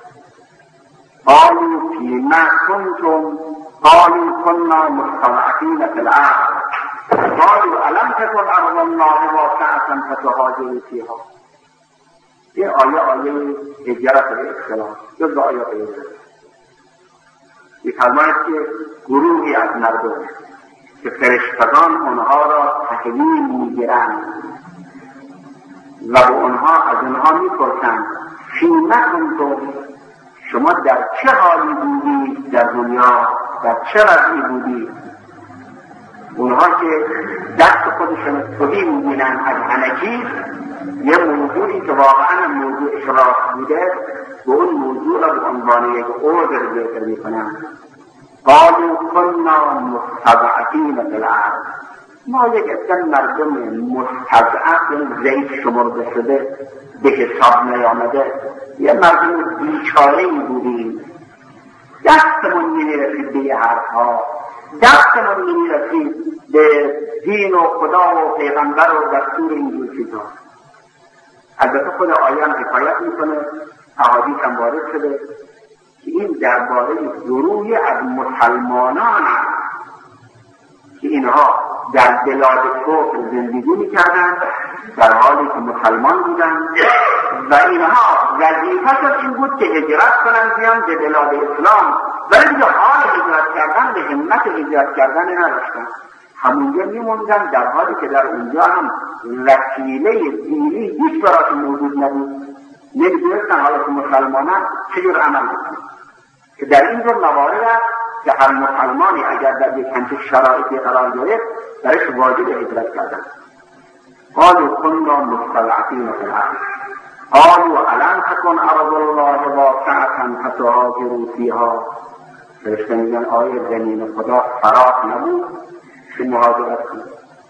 قالوا فیما کنتم قالوا كنا مستضعفین فی الارض قالوا الم تکن ارض الله واسعة فتهاجروا فیها. این آیه هجرت الاختلاف جز آیات هجرت. می‌فرماید که گروهی از مردم که فرشتگان اونها را تحویل میگیرند و به اونها از اونها میپرسند فیما کنتم، شما در چه حالی بودید در دنیا، در چه وضعی بودید؟ اونها که دست خودشون توهی می‌بینند از همه چیز، یه موضوعی که واقعا موضوع اشراف بوده به اون موضوع را به عنوان یک عذر ذکر می‌کنند. قالوا كنا مستضعفین فی الارض، ما یک عده مردم مستضعف ضعیف شمرده شده به حساب نیامده، یه مردم بیچاره‌ای بودیم، دستمون نمیرسید به یه حرفها، دستمون نمیرسید به دین و خدا و پیغمبر و دستور اینجور چیزها. البته خود آیه هم حکایت میکنه، احادیث هم وارد شده که این درباره گروهی از مسلمانان که اینها در بلاد کفر زندگی میکردند در حالی که مسلمان بودند و اینها وظیفه‌شون این بود که هجرت کنند بیان به بلاد اسلام، ولی دیگه حال هجرت کردن به همت هجرت کردن نداشتن، همونجا میموندن در حالی که در اونجا هم وسیله دینی هیچ براشون موجود نبود. نمیدونستن حالا که مسلمانان چجور عمل بکنن، که در این جور موارد است که هر مسلمانی اگر در یک همچین شرایطی قرار گرفت درش واجب هجرت کردن. قالوا كنا مستضعفين في الارض قالوا الم تكن ارض الله واسعة فتهاجروا فيها. فرشته میگن آیا زمین خدا فراخ نبود که مهاجرت کنید؟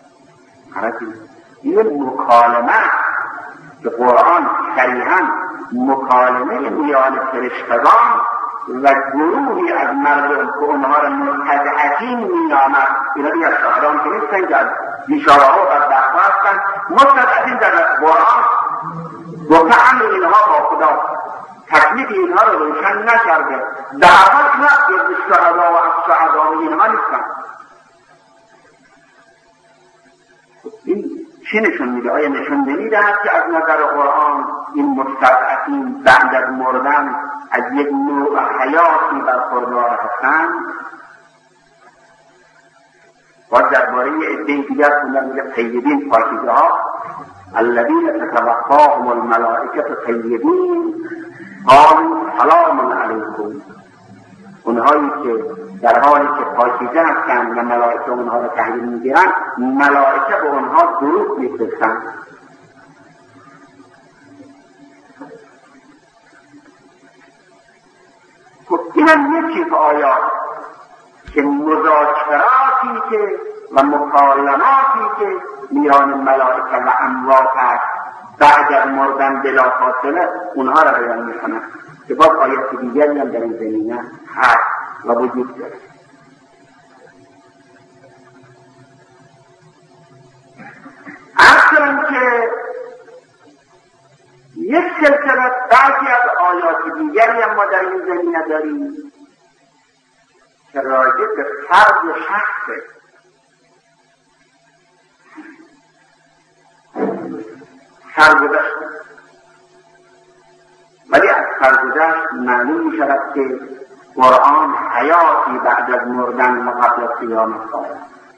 این مکالمه که قرآن صریحاً مکالمه میان فرشتگان و گروهی از مردم که اونها را مستضعفین مینامد، اینا دیگر شاهدان که نیستن که از بیچاره‌ها و بدبخت‌ها هستن، مستضعفین در قرآن گفته امر اینها با خدا تکلیف اینها رو روشن نکرده، در حال اینا از شهدا و از شهدا و اینها نیستن. این چی نشون میده؟ آیا نشون نمیدهد که از نظر قرآن این مستضعفین بعد از مردن از یک نوع حیاتی برخوردار هستند؟ باز درباره عده‌ای دیگر خوندن میگه طیبین، پاکیزه ها، الذین تتوفاهم الملائکة طیبین قالوا سلام علیکم، اونهایی که در حالی که پاکیزه هستند و ملائکه اونها را تحویل میگیرند، ملائکه به اونها درود میفرستند. خب این هم یکی که آیات که مذاکراتی که و مکالماتی که میان ملائکه و اموات هست بعد از مردن بلافاصله اونها را بیان میکنند، که باز آیات دیگری هم در این زمینه هست و وجود داره. اصلا که یک سلسله بعضی از آیات دیگری هم ما در این زمینه داریم که راجع به فرد و شخص سرگذشت، ولی از سرگذشت معلوم می شود که قرآن حیاتی بعد از مردن و قبل از قیامت دارد.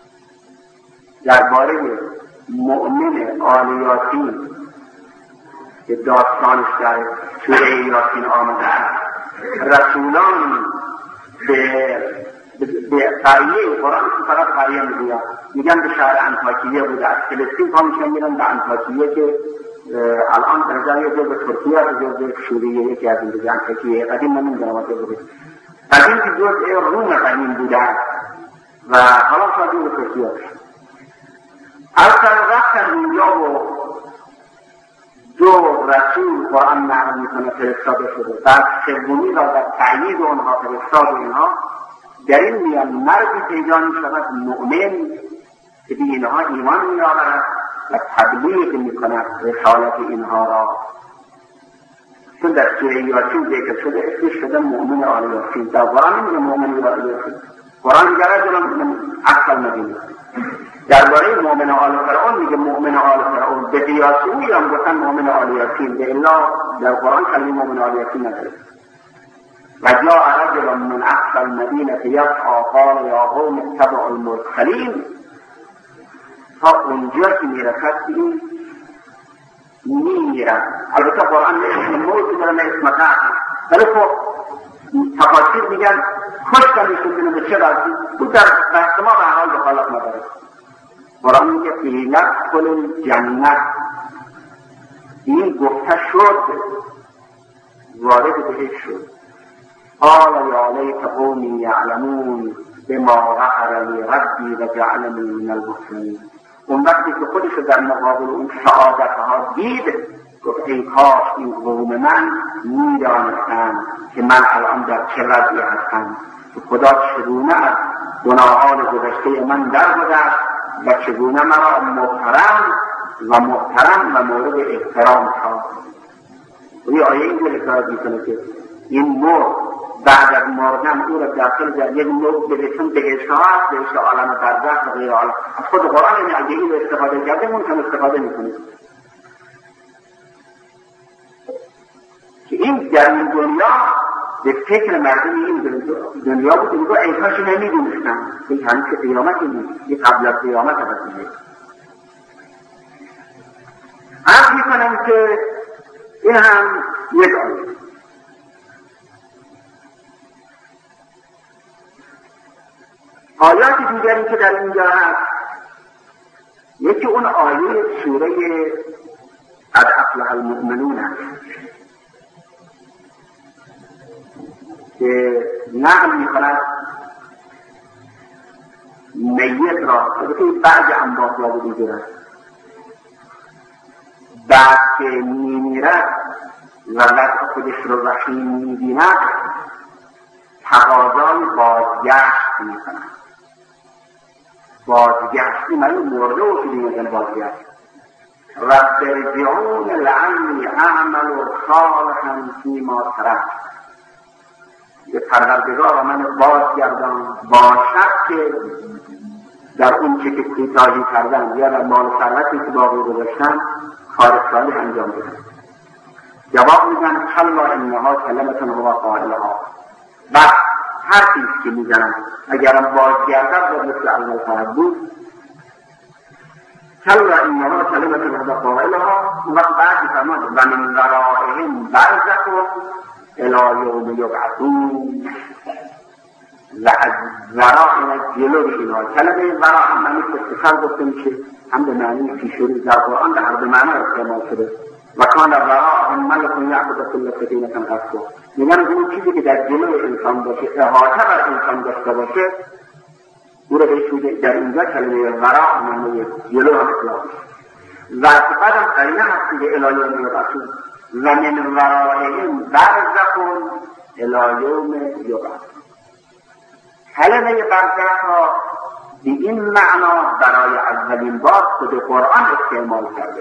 درباره مؤمن آل یاسین که داستانش در سوره یاسین آمده است، رسولان به قریه قرآن که فقط قریه میگوید، میگن به شهر انطاکیه بوده، از فلسطین پا میشن میرن به انطاکیه که الان در جای جز ترکیه و جز سوریه یکی از این دیگه انطاکیه قدیم نمیدونم آجا بوده، قدیم که جز روم قدیم بوده و حالا شاید این به ترکیه بشه. اصلا رفتن اونجا و دو رسول قرآن نقل میکنه فرستاده شده، بعد سومی را در تأیید اونها فرستاد و اینها در این میان مردی پیدا میشود مؤمن که به اینها ایمان میآورد و تبلیغ میکند رسالت اینها را. چون در سوره یاسین ذکر شده اسمش شده مؤمن آل یاسین، در قرآن نمیگه مؤمن آل یاسین، قرآن میگه رجل من اقصی المدینه. درباره مؤمن آل فرعون میگه مؤمن آل فرعون، به قیاس او هم گفتن مؤمن آل یاسین، به الا در قرآن کلمه مؤمن آل یاسین نداره. و جاء رجل من اقصی المدینه یسعی قال یا قوم اتبعوا المرسلین، تا اونجا که میرسد این میمیرد. البته قرآن نه اسم موت داره نه اسم قتل، ولی خب تفاسیر میگن کشتنشون بینه به چه وضعی بود، در بحث ما به حال دخالت نداره. قرآن میگه قیل ادخلوا الجنة، این گفته شد وارد بهش شد. قال یا لیت قومی یعلمون بما غفر لی ربی و جعلنی من المسلمین. اون وقتی که خودش در مقابل اون شهادتها دید گفت ای کاش این قوم من میدانستند که من الان در چه وضعی هستم، که خدا چگونه از گناهان گذشته من درگذشت و چگونه مرا محترم و محترم و مورد احترام شد. این آیه اینجا حکایت میکنه که این مرغ بعد از مردن او را داخل در یک مرغ بهشون بهشت هست، بهشت عالم برزخ و غیر عالم. از خود قرآن این اگه این استفاده کرده ممکن استفاده میکنه که این در این دنیا به فکر مردم این دنیا بود. اینگاه ایکاش نمیدونستن این هنوز که قیامت نیست، یه قبل از قیامت هست میشه. عرض میکنم که این هم یک آیه. آیات دیگری که در اینجا هست، یکی اون آیه سوره قد افلح المؤمنون است که نقل میکند میت را البته بعض انباط را بگیرد بعد که میمیرد و وضع خودش رو رحیم میبیند تقاضای بازگشت میکند. بازگشتی من مرده و که دیگه بازگشت رب ارجعون لعلی اعمل صالحا فیما ترکت، یه پروردگار من بازگردان با شک که در اون چه که کوتاهی کردن یا در مال ثروتی که باقی گذاشتن کار صالح انجام بدن. جواب میدن کلا انها کلمة هو قائلها، و حرفی که میزنن اگرم بازگردد و مثل اول خواهد بود. کلا انها کلمة هو قائلها، وقت بعد فرمود و من ورائهم برزخ الی یوم یبعثون، و از وراء این جلو اینا. کلمه وراء هم معنی اختصار گفته میشه، هم به معنی پیشوری در قرآن در هر دو معنا استعمال شده. و کان وراء هم ملک یعبد کل سفینة غصبا، میگن اون چیزی که در جلو انسان باشه، احاطه بر انسان داشته باشه، او را بهش در اینجا کلمه وراء معنی جلو هم اطلاق و بعدم قرینه هست که الی یوم یبعثون و من ورائهم برزخ الی یوم یبعثون. کلمه برزخ را به این معنا برای اولین بار خود قرآن استعمال کرده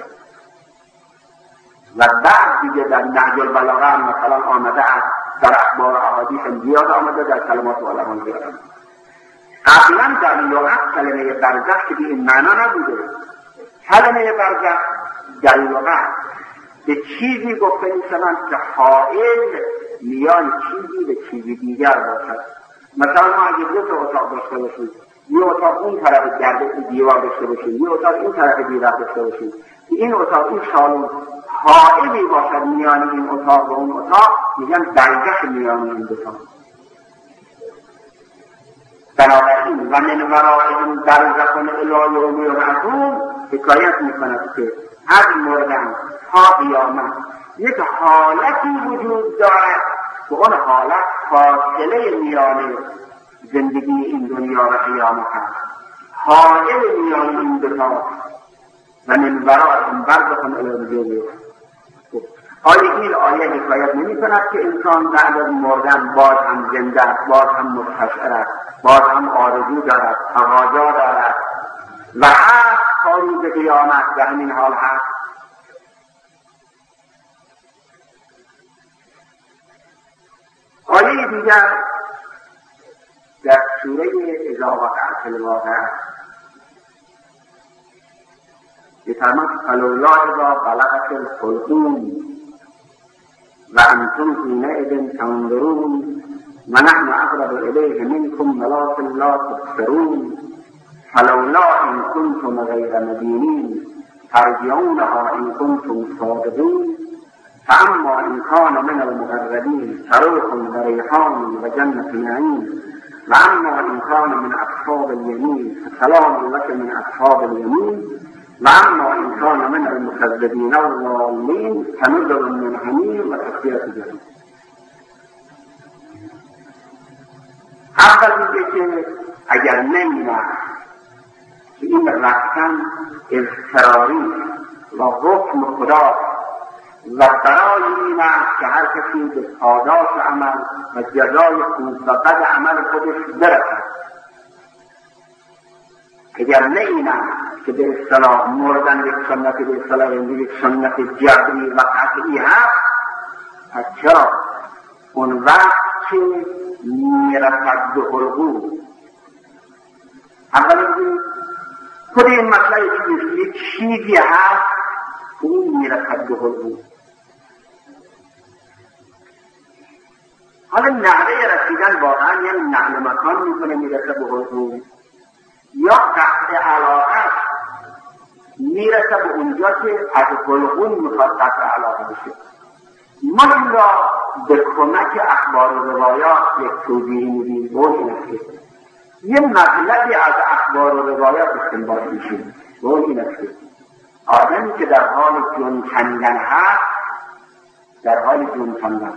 و بعد دیگه در نهج البلاغه مثلا آمده است، در اخبار احادیث زیاد آمده، در کلمات علما زیاد آمده. قبلا در لغت کلمه برزخ که به این معنا نبوده. کلمه برزخ در لغت به چیزی گفته میشوند که حائل میان چیزی به چیزی دیگر باشد. مثلا ما اگه دو تا اتاق داشته باشیم، یه اتاق اون طرف گرده دیوار داشته باشیم، یه اتاق این طرف دیوار داشته باشیم، این اتاق این سالن حائلی باشد میان این اتاق و اون اتاق، میگن برزخ میان این دو تا. بنابراین و من ورائهم برزخ الی یوم یبعثون حکایت میکند که از مردن تا قیامت یک حالتی وجود دارد که اون حالت فاصله میان زندگی این دنیا و قیامت است، حائل میان این دو تا. و من ورائهم برزخ الی یوم یبعثون. آیا این آیه حکایت نمی کند که انسان بعد از مردن باز هم زنده است، باز هم مستشعر است، باز هم آرزو دارد، تقاضا دارد و هست تا روز قیامت در همین حال هست؟ آیه دیگر در سوره اذا وقعت الواقعه می‌فرماید فلولا اذا بلغت الحلقوم و انتم حینئذ تنظرون و نحن اقرب الیه منکم ولکن لا تبصرون فلولا ان کنتم غیر مدینین ترجعونها ان کنتم صادقین فاما ان کان من المقربین فروح و ریحان و جنة نعیم و اما ان کان من اصحاب الیمین فسلام لك من اصحاب الیمین و اما ان کان من المکذبین الضالین فنزل من حمیم و تصفیة جحیم. اول میگه که اگر نمی‌رفت که این رفتن اضطراری و حکم خدا و برای این است که هر کسی به پاداش عمل و جزای خوب و بد عمل خودش برسد. اگر نه این است که به اصطلاح مردن یک سنت به اصطلاح یک سنت جبری و قطعی هست، پس چرا اون وقت که میرسد به حلقوم، اولا خود این مسئله چیزی یک چیزی هست که این میرسد به حلقوم. حالا نحوه رسیدن واقعا یعنی نقل مکان میکنه میرسه به حلقوم، یا قطع علاقه میرسه به اونجا که از حلقوم میخواد قطع علاقه بشه. ما این را به کمک اخبار و روایات یک توضیحی میدیم و این است که یه مطلبی از اخبار و روایات استنباط میشه و این است که آدمی که در حال جون کندن هست، در حال جون کندن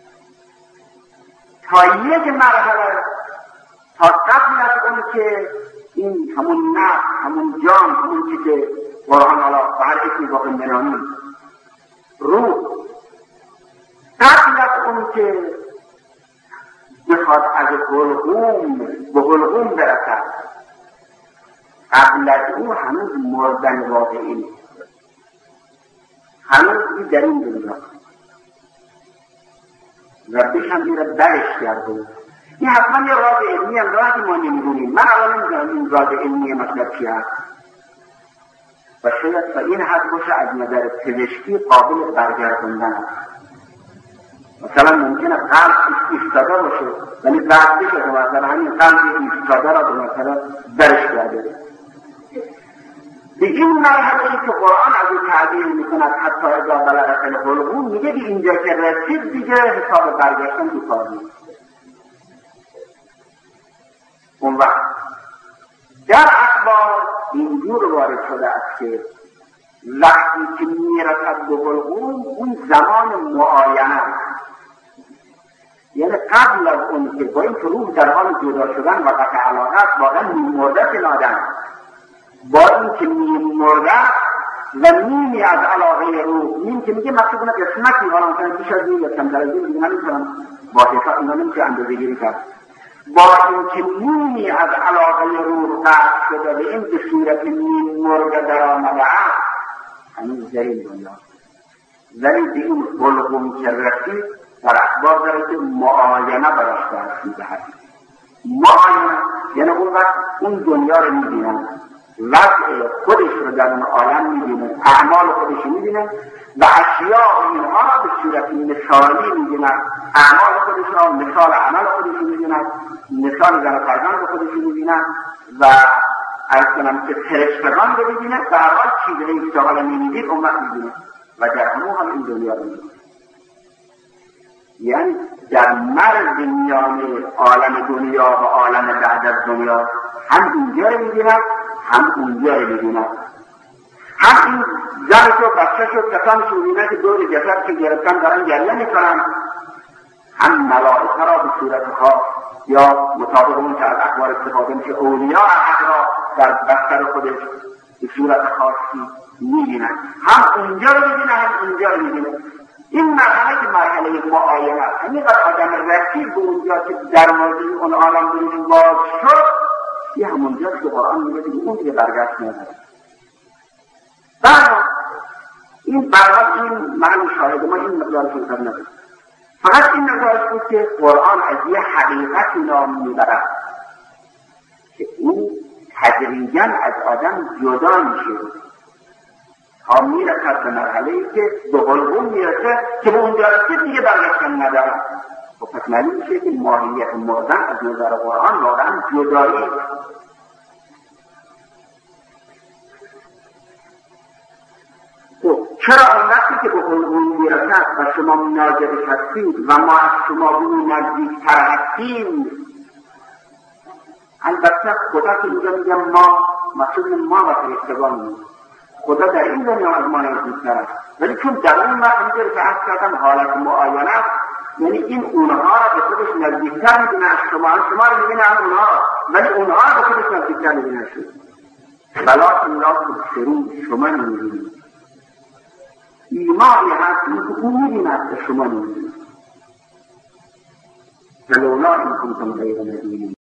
تا یک مرحله، تا قبل از اون که این همون نفس، همون جان، همون چی که قرآن علا و هر اسمی باقی منامی روح، قبل از اون که بخواد از حلقوم به حلقوم برسد، قبل از اون هنوز مردن واقعی نیست، هنوز در این دنیا ربش هم این را برش کرده. این حتما یه راز علمی هم راز ما نمیدونیم. من الان نمیدونم این راز علمی مطلب چی هست و شاید تا این حد باشه از نظر پزشکی قابل برگردوندن است. مثلا ممکنه قلب ایستاده باشه ولی بعد بشه که مثلا همین قلب ایستاده را به مثلا برش کرده. به این مرحله ای که قرآن از این تعبیر میکند حتی اذا بلغت الحلقوم، میگه به اینجا که رسید دیگه حساب برگشتن تو کار نیست. اون وقت در اخبار اینجور وارد شده است که وقتی که میرسد به حلقوم اون زمان معاینه است، یعنی قبل از اون که با این روح در حال جدا شدن و قطع علاقه است واقعا میمرده که نادن، با این که میمرده و نیمی از علاقه روح، نیم که میگه مقصود اونه قسمتی حالا مثلا بیش از نیم یا کمتر از نیم دیگه نمیتونم با حساب اینا نمیشه اندازه گیری کرد، با این که نیمی از علاقه روح قطع شده و این به صورت نیم مرده در آمده است هنوز در این دنیا. ولی به این حلقوم که رسید در اخبار داره که معاینه براش دست میدهد. معاینه یعنی اون وقت اون دنیا رو میبینن، وضع خودش رو در اون عالم میبینن، اعمال خودش رو میبینن و اشیاء اینها را به صورت مثالی میبینن، اعمال خودش را مثال عمل خودش رو میبینن، مثال زن و فرزند خودش رو میبینن و عرض کنم که فرشتگان رو میبینن و هر حال چیزهایی که حالا نمیدید اون وقت میبینن و در همون هم این دنیا رو میبینن. یعنی در مرز میان عالم دنیا و عالم بعد از دنیا هم اینجا رو میبینن هم اونجا رو میبینن، هم این زنش و بچهش و کسانش رو میبینن که دور جسد که گرفتن دارن گریه میکنن، هم ملائکه را به صورت خاص یا مطابق اون که از اخبار استفاده میشه اولیاء حق را در بستر خودش به صورت خاصی میبینن، هم اونجا رو میبینن هم اونجا رو میبینن. این مرحله که مرحله معاینه است، همینقدر آدم رسید به اونجا که در مورد اون عالم دنیا باز شد، یه همونجا که قرآن میگه که اون دیگه برگشت نداره. این برحال این معنی شاهد ما این مقدار شکر نداره، فقط این مقدارش بود که قرآن از یه حقیقت نام میبرد که اون تدریجاً از آدم جدا میشه تا میرسد به مرحله‌ای که به حلقوم میرسه که به اونجا رسید دیگه برگشتن نداره. و پس معلوم میشه که ماهیت مردن از نظر قرآن واقعا جدایی. چرا اون وقتی که به حلقوم میرسد و شما مناجرش هستید و ما از شما به اون نزدیکتر هستیم، البته خدا که اینجا میگم ما مقصود ما و فرشتگان، خدا در این دنیا از ما نزدیکتر است، ولی چون در اون وقت میگه که عرض کردم حالت معاینه است، یعنی این اونها را به خودش نزدیکتر میبینه از شما رو میبینه هم اونها، ولی اونها را به خودش نزدیکتر میبینه شد. بلا الله تبصرون، شما نمیبینید. ایمانی هست این که اون میبیند به شما نمیبینید. فلولا این کنتم غیر مدینین.